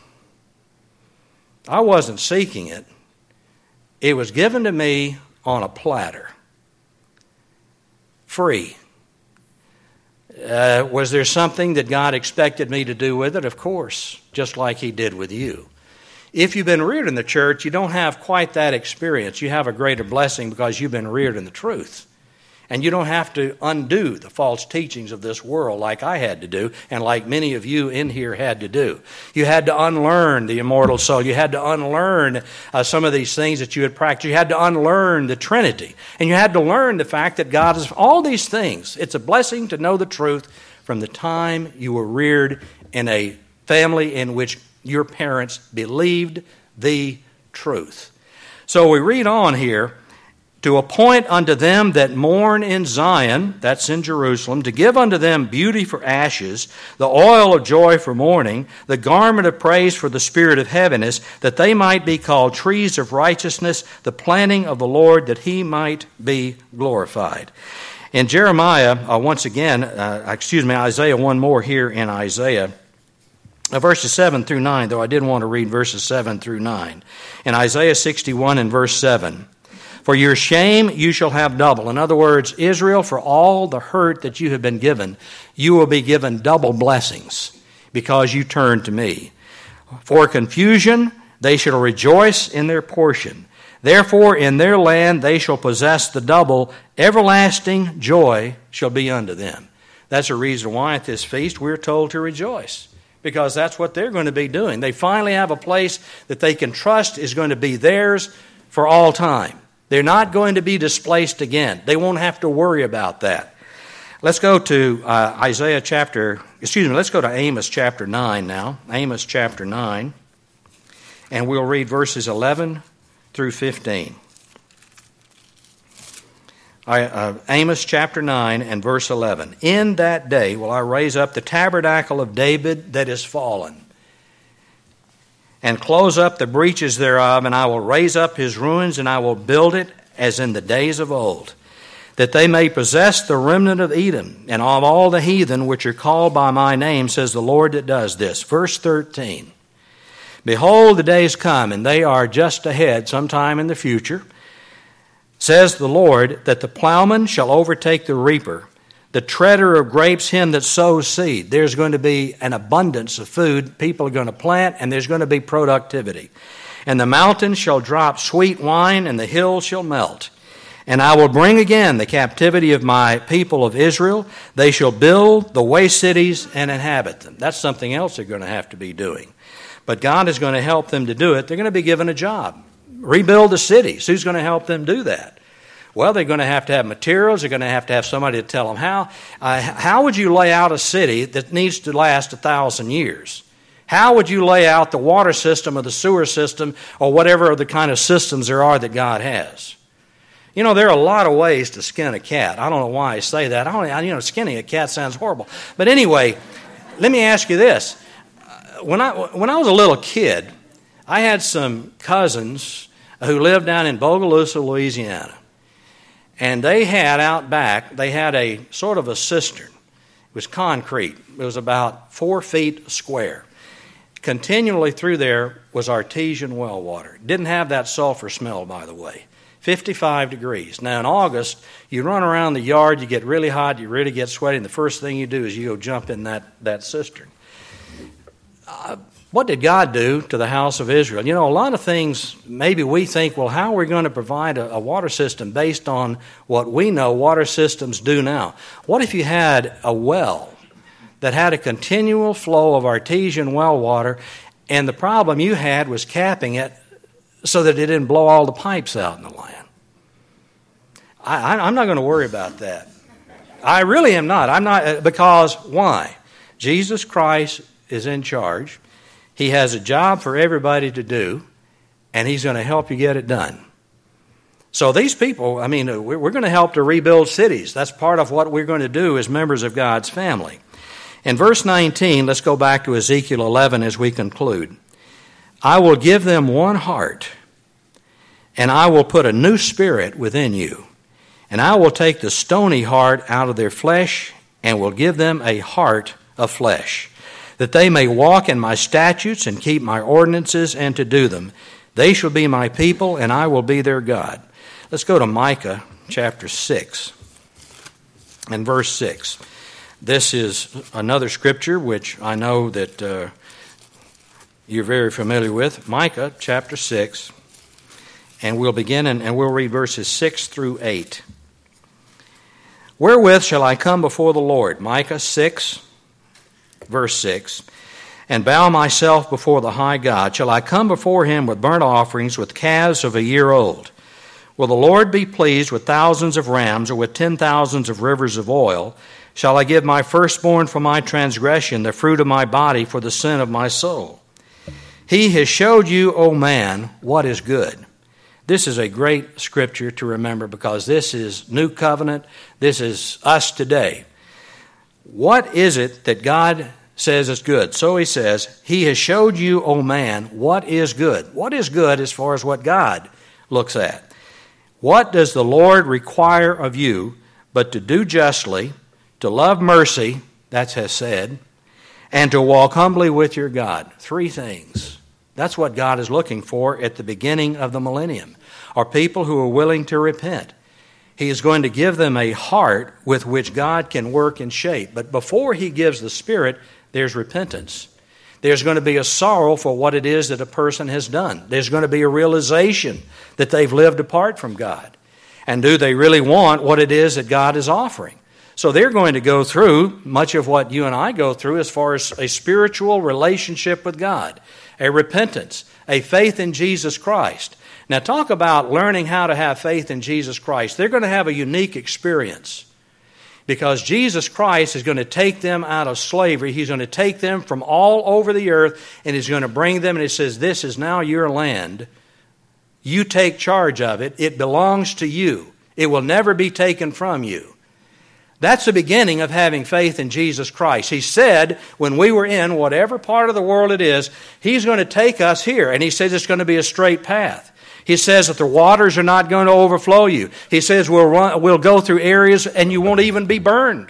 I wasn't seeking it. It was given to me on a platter. Free. Was there something that God expected me to do with it? Of course, just like he did with you. If you've been reared in the church, you don't have quite that experience. You have a greater blessing because you've been reared in the truth. And you don't have to undo the false teachings of this world like I had to do, and like many of you in here had to do. You had to unlearn the immortal soul. You had to unlearn some of these things that you had practiced. You had to unlearn the Trinity. And you had to learn the fact that God is all these things. It's a blessing to know the truth from the time you were reared in a family in which your parents believed the truth. So we read on here, to appoint unto them that mourn in Zion, that's in Jerusalem, to give unto them beauty for ashes, the oil of joy for mourning, the garment of praise for the spirit of heaviness, that they might be called trees of righteousness, the planting of the Lord, that he might be glorified. In Jeremiah, Isaiah, one more here in Isaiah, verses 7 through 9, though I did want to read verses 7 through 9. In Isaiah 61 and verse 7, for your shame you shall have double. In other words, Israel, for all the hurt that you have been given, you will be given double blessings because you turned to me. For confusion They shall rejoice in their portion. Therefore in their land they shall possess the double. Everlasting joy shall be unto them. That's a reason why at this feast we're told to rejoice, because that's what they're going to be doing. They finally have a place that they can trust is going to be theirs for all time. They're not going to be displaced again. They won't have to worry about that. Let's go to let's go to Amos chapter 9 now. Amos chapter 9. And we'll read verses 11 through 15. Amos chapter 9 and verse 11. In that day will I raise up the tabernacle of David that is fallen, and close up the breaches thereof, and I will raise up his ruins, and I will build it as in the days of old, that they may possess the remnant of Edom, and of all the heathen which are called by my name, says the Lord that does this. Verse 13. Behold, the days come, and they are just ahead, sometime in the future, says the Lord, that the plowman shall overtake the reaper, the treader of grapes him that sows seed. There's going to be an abundance of food. People are going to plant, and there's going to be productivity. And the mountains shall drop sweet wine, and the hills shall melt. And I will bring again the captivity of my people of Israel. They shall build the waste cities and inhabit them. That's something else they're going to have to be doing. But God is going to help them to do it. They're going to be given a job. Rebuild the cities. Who's going to help them do that? Well, they're going to have materials. They're going to have somebody to tell them how. How would you lay out a city that needs to last 1,000 years? How would you lay out the water system or the sewer system or whatever the kind of systems there are that God has? You know, there are a lot of ways to skin a cat. I don't know why I say that. Skinning a cat sounds horrible. But anyway, let me ask you this. When I was a little kid, I had some cousins who lived down in Bogalusa, Louisiana. And they had out back, they had a sort of a cistern. It was concrete. It was about 4 feet square. Continually through there was artesian well water. Didn't have that sulfur smell, by the way. 55 degrees. Now in August, you run around the yard, you get really hot, you really get sweaty, and the first thing you do is you go jump in that cistern. What did God do to the house of Israel? You know, a lot of things, maybe we think, well, how are we going to provide a water system based on what we know water systems do now? What if you had a well that had a continual flow of artesian well water, and the problem you had was capping it so that it didn't blow all the pipes out in the land? I'm not going to worry about that. I really am not. I'm not, because why? Jesus Christ is in charge. He has a job for everybody to do, and he's going to help you get it done. So these people, we're going to help to rebuild cities. That's part of what we're going to do as members of God's family. In verse 19, let's go back to Ezekiel 11 as we conclude. I will give them one heart, and I will put a new spirit within you. And I will take the stony heart out of their flesh, and will give them a heart of flesh, that they may walk in my statutes and keep my ordinances and to do them. They shall be my people, and I will be their God. Let's go to Micah chapter 6 and verse 6. This is another scripture which I know that you're very familiar with. Micah chapter 6, and we'll begin and we'll read verses 6 through 8. Wherewith shall I come before the Lord? Micah 6, verse 6. And bow myself before the high God. Shall I come before him with burnt offerings, with calves of a year old? Will the Lord be pleased with thousands of rams, or with 10,000s of rivers of oil? Shall I give my firstborn for my transgression, the fruit of my body for the sin of my soul? He has showed you, O man, what is good. This is a great scripture to remember, because this is new covenant. This is us today. What is it that God says is good? So he says, he has showed you, O man, what is good. What is good as far as what God looks at? What does the Lord require of you but to do justly, to love mercy, that's hesed, and to walk humbly with your God? 3 things. That's what God is looking for at the beginning of the millennium, are people who are willing to repent. He is going to give them a heart with which God can work and shape. But before he gives the Spirit, there's repentance. There's going to be a sorrow for what it is that a person has done. There's going to be a realization that they've lived apart from God. And do they really want what it is that God is offering? So they're going to go through much of what you and I go through as far as a spiritual relationship with God, a repentance, a faith in Jesus Christ. Now talk about learning how to have faith in Jesus Christ. They're going to have a unique experience because Jesus Christ is going to take them out of slavery. He's going to take them from all over the earth and He's going to bring them, and He says, this is now your land. You take charge of it. It belongs to you. It will never be taken from you. That's the beginning of having faith in Jesus Christ. He said when we were in whatever part of the world it is, He's going to take us here. And He says it's going to be a straight path. He says that the waters are not going to overflow you. He says we'll go through areas and you won't even be burned.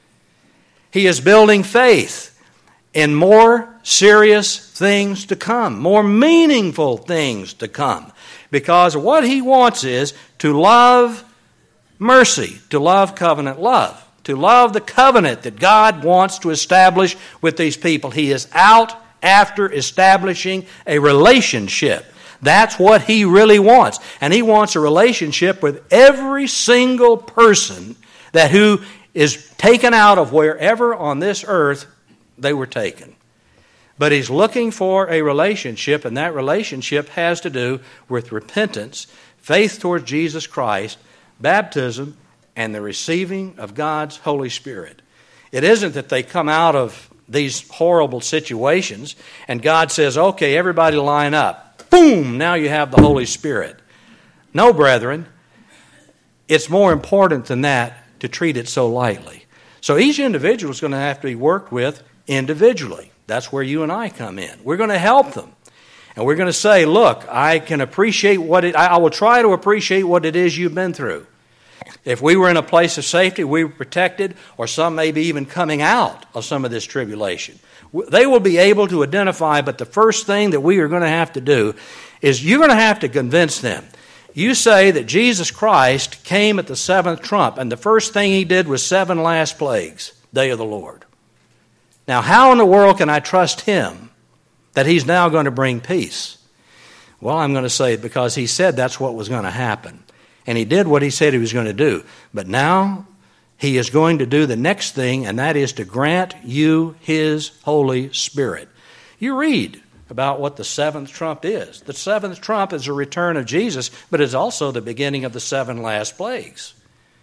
He is building faith in more serious things to come, more meaningful things to come. Because what He wants is to love mercy, to love covenant love, to love the covenant that God wants to establish with these people. He is out after establishing a relationship. That's what He really wants. And He wants a relationship with every single person who is taken out of wherever on this earth they were taken. But He's looking for a relationship, and that relationship has to do with repentance, faith towards Jesus Christ, baptism, and the receiving of God's Holy Spirit. It isn't that they come out of these horrible situations and God says, okay, everybody line up. Boom, now you have the Holy Spirit. No, brethren, it's more important than that to treat it so lightly. So each individual is going to have to be worked with individually. That's where you and I come in. We're going to help them. And we're going to say, look, I can appreciate I will try to appreciate what it is you've been through. If we were in a place of safety, we were protected, or some may be even coming out of some of this tribulation. They will be able to identify, but the first thing that we are going to have to do is you're going to have to convince them. You say that Jesus Christ came at the seventh trump, and the first thing He did was 7 last plagues, day of the Lord. Now, how in the world can I trust Him that He's now going to bring peace? Well, I'm going to say because He said that's what was going to happen. And He did what He said He was going to do. But now He is going to do the next thing, and that is to grant you His Holy Spirit. You read about what the seventh trump is. The seventh trump is a return of Jesus, but it's also the beginning of the 7 last plagues.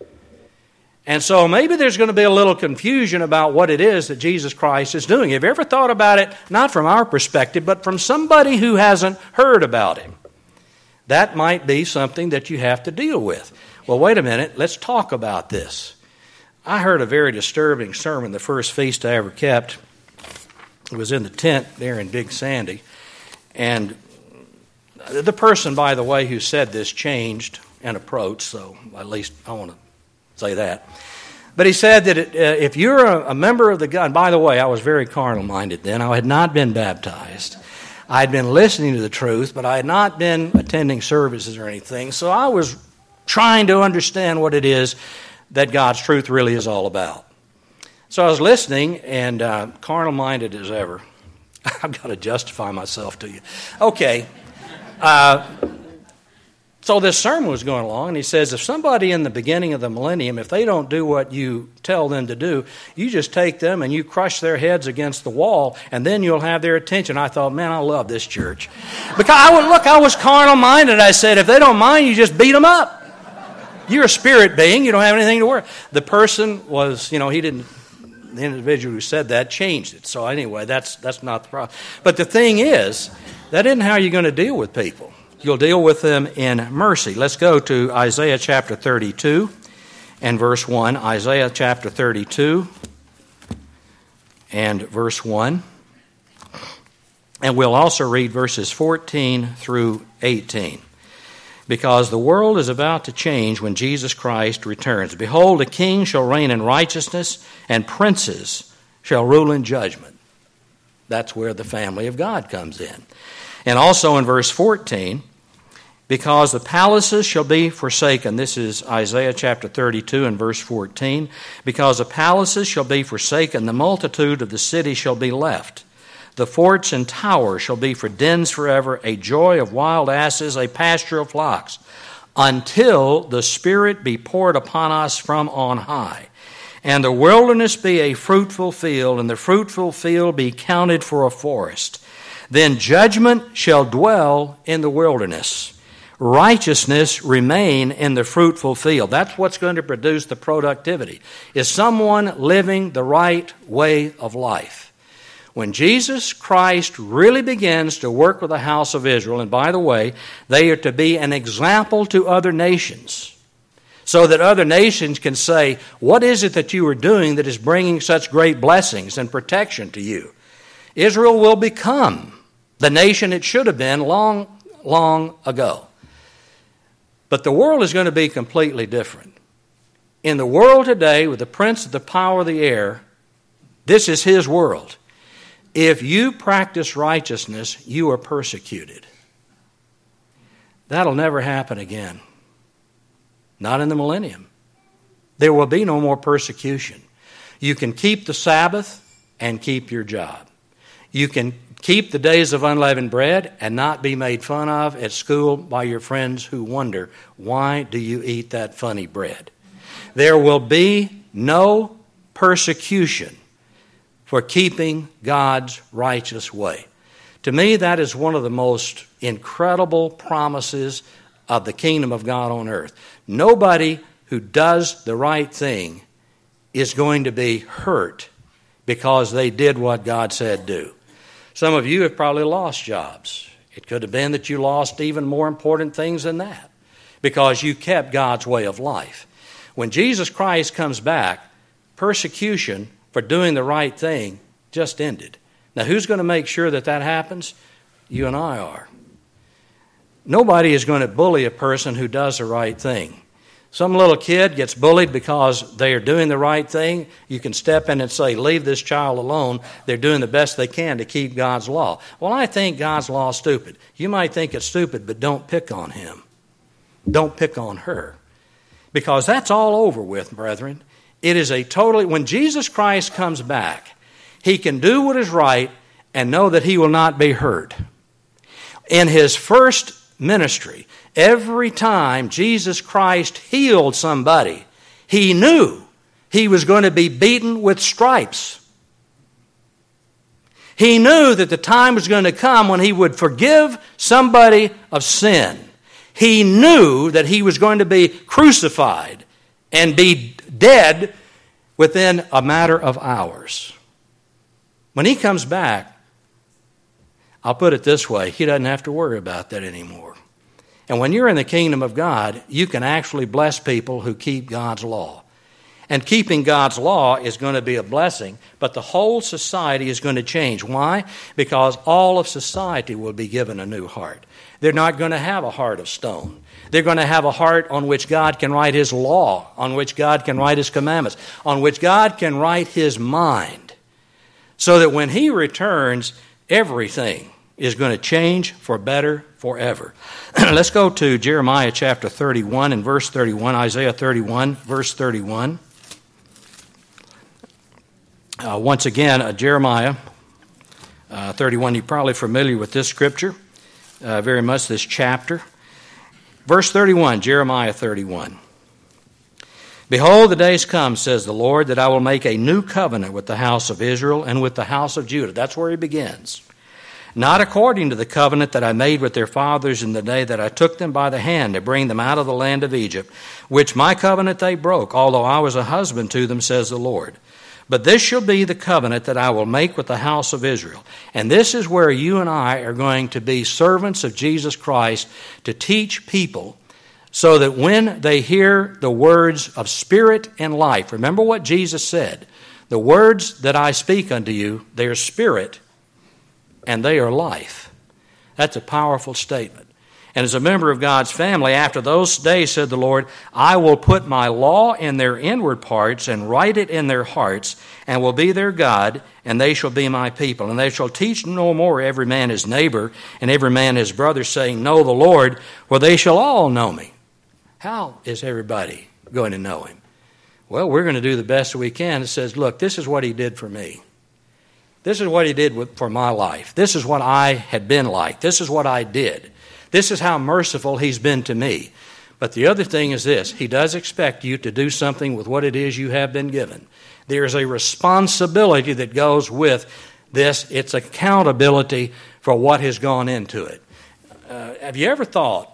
And so maybe there's going to be a little confusion about what it is that Jesus Christ is doing. Have you ever thought about it, not from our perspective, but from somebody who hasn't heard about Him? That might be something that you have to deal with. Well, wait a minute. Let's talk about this. I heard a very disturbing sermon the first feast I ever kept. It was in the tent there in Big Sandy. And the person, by the way, who said this changed an approach, so at least I want to say that. But he said that if you're a member of the God, and by the way, I was very carnal-minded then. I had not been baptized. I had been listening to the truth, but I had not been attending services or anything. So I was trying to understand what it is that God's truth really is all about. So I was listening, and carnal-minded as ever. I've got to justify myself to you. Okay. So this sermon was going along, and he says, if somebody in the beginning of the millennium, if they don't do what you tell them to do, you just take them and you crush their heads against the wall, and then you'll have their attention. I thought, man, I love this church. Because I was carnal-minded. I said, if they don't mind, you just beat them up. You're a spirit being. You don't have anything to worry. The person was, the individual who said that changed it. So anyway, that's not the problem. But the thing is, that isn't how you're going to deal with people. You'll deal with them in mercy. Let's go to Isaiah chapter 32 and verse 1. Isaiah chapter 32 and verse 1. And we'll also read verses 14 through 18. Because the world is about to change when Jesus Christ returns. Behold, a king shall reign in righteousness, and princes shall rule in judgment. That's where the family of God comes in. And also in verse 14, because the palaces shall be forsaken. This is Isaiah chapter 32 and verse 14. Because the palaces shall be forsaken, the multitude of the city shall be left. The forts and towers shall be for dens forever, a joy of wild asses, a pasture of flocks, until the Spirit be poured upon us from on high, and the wilderness be a fruitful field, and the fruitful field be counted for a forest. Then judgment shall dwell in the wilderness, righteousness remain in the fruitful field. That's what's going to produce the productivity, is someone living the right way of life. When Jesus Christ really begins to work with the house of Israel, and by the way, they are to be an example to other nations, so that other nations can say, what is it that you are doing that is bringing such great blessings and protection to you? Israel will become the nation it should have been long, long ago. But the world is going to be completely different. In the world today, with the prince of the power of the air, this is his world. If you practice righteousness, you are persecuted. That'll never happen again. Not in the millennium. There will be no more persecution. You can keep the Sabbath and keep your job. You can keep the days of unleavened bread and not be made fun of at school by your friends who wonder, why do you eat that funny bread? There will be no persecution for keeping God's righteous way. To me, that is one of the most incredible promises of the kingdom of God on earth. Nobody who does the right thing is going to be hurt because they did what God said do. Some of you have probably lost jobs. It could have been that you lost even more important things than that because you kept God's way of life. When Jesus Christ comes back, persecution for doing the right thing just ended. Now, who's going to make sure that that happens? You and I are. Nobody is going to bully a person who does the right thing. Some little kid gets bullied because they are doing the right thing. You can step in and say, leave this child alone. They're doing the best they can to keep God's law. Well, I think God's law is stupid. You might think it's stupid, but don't pick on him. Don't pick on her. Because that's all over with, brethren. It is when Jesus Christ comes back, he can do what is right and know that he will not be hurt. In his first ministry, every time Jesus Christ healed somebody, he knew he was going to be beaten with stripes. He knew that the time was going to come when he would forgive somebody of sin. He knew that he was going to be crucified and be dead within a matter of hours. When he comes back, I'll put it this way, he doesn't have to worry about that anymore. And when you're in the kingdom of God, you can actually bless people who keep God's law. And keeping God's law is going to be a blessing, but the whole society is going to change. Why? Because all of society will be given a new heart. They're not going to have a heart of stone. They're going to have a heart on which God can write his law, on which God can write his commandments, on which God can write his mind. So that when he returns, everything is going to change for better forever. Let's go to Jeremiah chapter 31 and verse 31, Isaiah 31, verse 31. Once again, Jeremiah 31, you're probably familiar with this scripture, very much this chapter. Verse 31, Jeremiah 31. Behold, the days come, says the Lord, that I will make a new covenant with the house of Israel and with the house of Judah. That's where he begins. Not according to the covenant that I made with their fathers in the day that I took them by the hand to bring them out of the land of Egypt, which my covenant they broke, although I was a husband to them, says the Lord. But this shall be the covenant that I will make with the house of Israel. And this is where you and I are going to be servants of Jesus Christ to teach people so that when they hear the words of spirit and life, remember what Jesus said, the words that I speak unto you, they are spirit and they are life. That's a powerful statement. And as a member of God's family, after those days, said the Lord, I will put my law in their inward parts and write it in their hearts, and will be their God, and they shall be my people. And they shall teach no more every man his neighbor and every man his brother, saying, Know the Lord, for they shall all know me. How is everybody going to know him? Well, we're going to do the best we can. It says, look, this is what he did for me. This is what he did for my life. This is what I had been like. This is what I did. This is how merciful he's been to me. But the other thing is this. He does expect you to do something with what it is you have been given. There is a responsibility that goes with this. It's accountability for what has gone into it. Have you ever thought,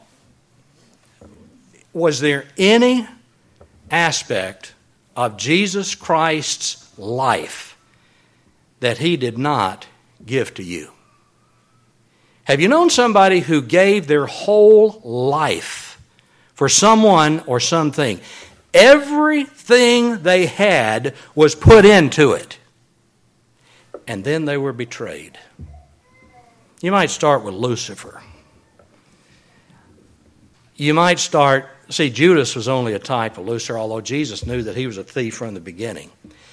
was there any aspect of Jesus Christ's life that he did not give to you? Have you known somebody who gave their whole life for someone or something? Everything they had was put into it. And then they were betrayed. You might start with Lucifer. You might start, see, Judas was only a type of Lucifer, although Jesus knew that he was a thief from the beginning.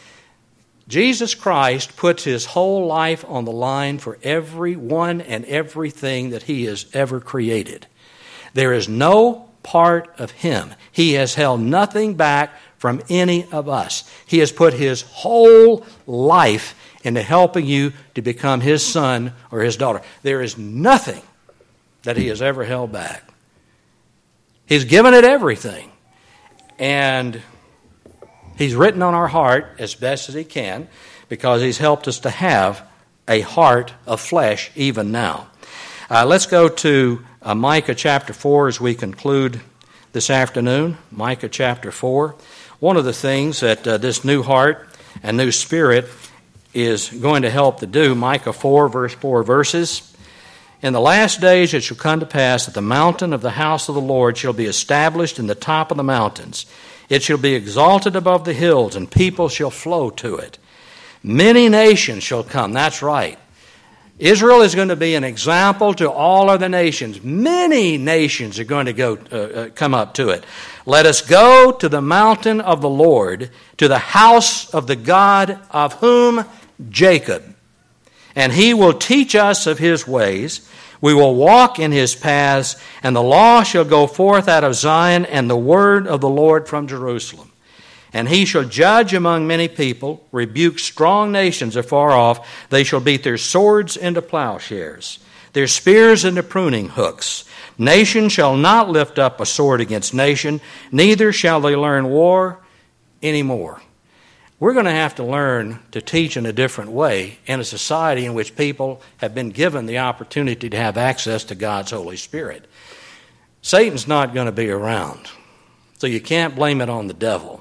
Jesus Christ puts his whole life on the line for everyone and everything that he has ever created. There is no part of him. He has held nothing back from any of us. He has put his whole life into helping you to become his son or his daughter. There is nothing that he has ever held back. He's given it everything. And he's written on our heart as best as he can because he's helped us to have a heart of flesh even now. Let's go to Micah chapter 4 as we conclude this afternoon. Micah chapter 4. One of the things that this new heart and new spirit is going to help to do, Micah 4, verse 4 verses. In the last days it shall come to pass that the mountain of the house of the Lord shall be established in the top of the mountains. It shall be exalted above the hills, and people shall flow to it. Many nations shall come. That's right. Israel is going to be an example to all other nations. Many nations are going to come up to it. Let us go to the mountain of the Lord, to the house of the God of whom? Jacob. And he will teach us of his ways. We will walk in his paths, and the law shall go forth out of Zion, and the word of the Lord from Jerusalem. And he shall judge among many people, rebuke strong nations afar off. They shall beat their swords into plowshares, their spears into pruning hooks. Nation shall not lift up a sword against nation, neither shall they learn war anymore. We're going to have to learn to teach in a different way in a society in which people have been given the opportunity to have access to God's Holy Spirit. Satan's not going to be around, so you can't blame it on the devil.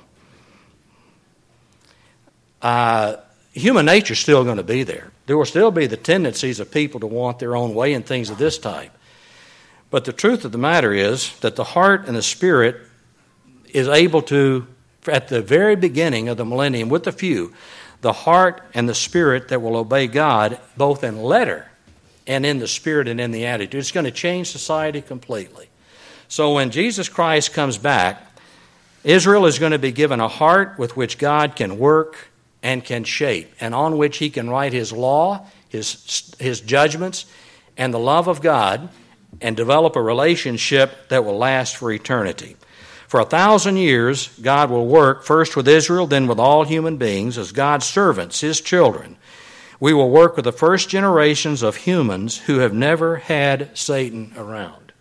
Human nature's still going to be there. There will still be the tendencies of people to want their own way and things of this type. But the truth of the matter is that the heart and the spirit is able to, at the very beginning of the millennium, with the few, the heart and the spirit that will obey God, both in letter and in the spirit and in the attitude. It's going to change society completely. So when Jesus Christ comes back, Israel is going to be given a heart with which God can work and can shape, and on which he can write his law, his judgments, and the love of God, and develop a relationship that will last for eternity. For 1,000 years, God will work first with Israel, then with all human beings as God's servants, his children. We will work with the first generations of humans who have never had Satan around.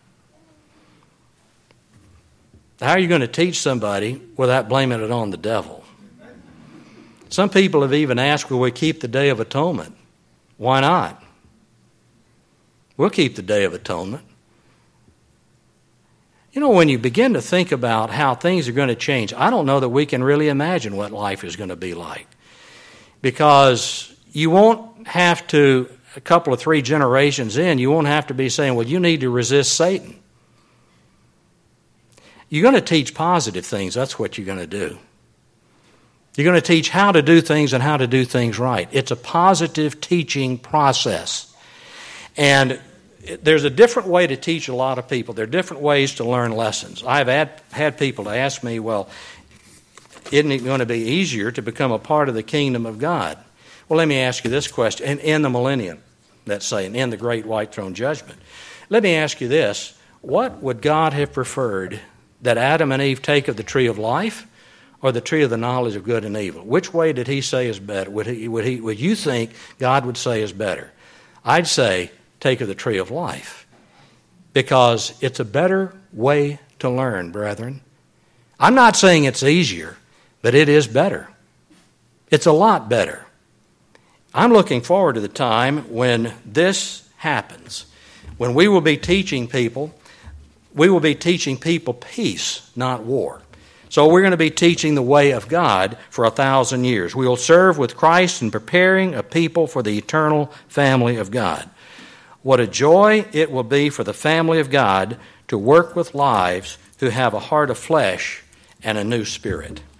How are you going to teach somebody without blaming it on the devil? Some people have even asked, will we keep the Day of Atonement? Why not? We'll keep the Day of Atonement. You know, when you begin to think about how things are going to change, I don't know that we can really imagine what life is going to be like. Because you won't have to, a couple of 3 generations in, you won't have to be saying, well, you need to resist Satan. You're going to teach positive things. That's what you're going to do. You're going to teach how to do things and how to do things right. It's a positive teaching process. And there's a different way to teach a lot of people. There are different ways to learn lessons. I've had people ask me, well, isn't it going to be easier to become a part of the kingdom of God? Well, let me ask you this question. In the millennium, let's say, and in the great white throne judgment, let me ask you this. What would God have preferred, that Adam and Eve take of the tree of life, or the tree of the knowledge of good and evil? Which way did he say is better? Would you think God would say is better? I'd say take of the tree of life, because it's a better way to learn, brethren. I'm not saying it's easier, but it is better. It's a lot better. I'm looking forward to the time when this happens, when we will be teaching people peace, not war. So we're going to be teaching the way of God for 1,000 years. We will serve with Christ in preparing a people for the eternal family of God. What a joy it will be for the family of God to work with lives who have a heart of flesh and a new spirit.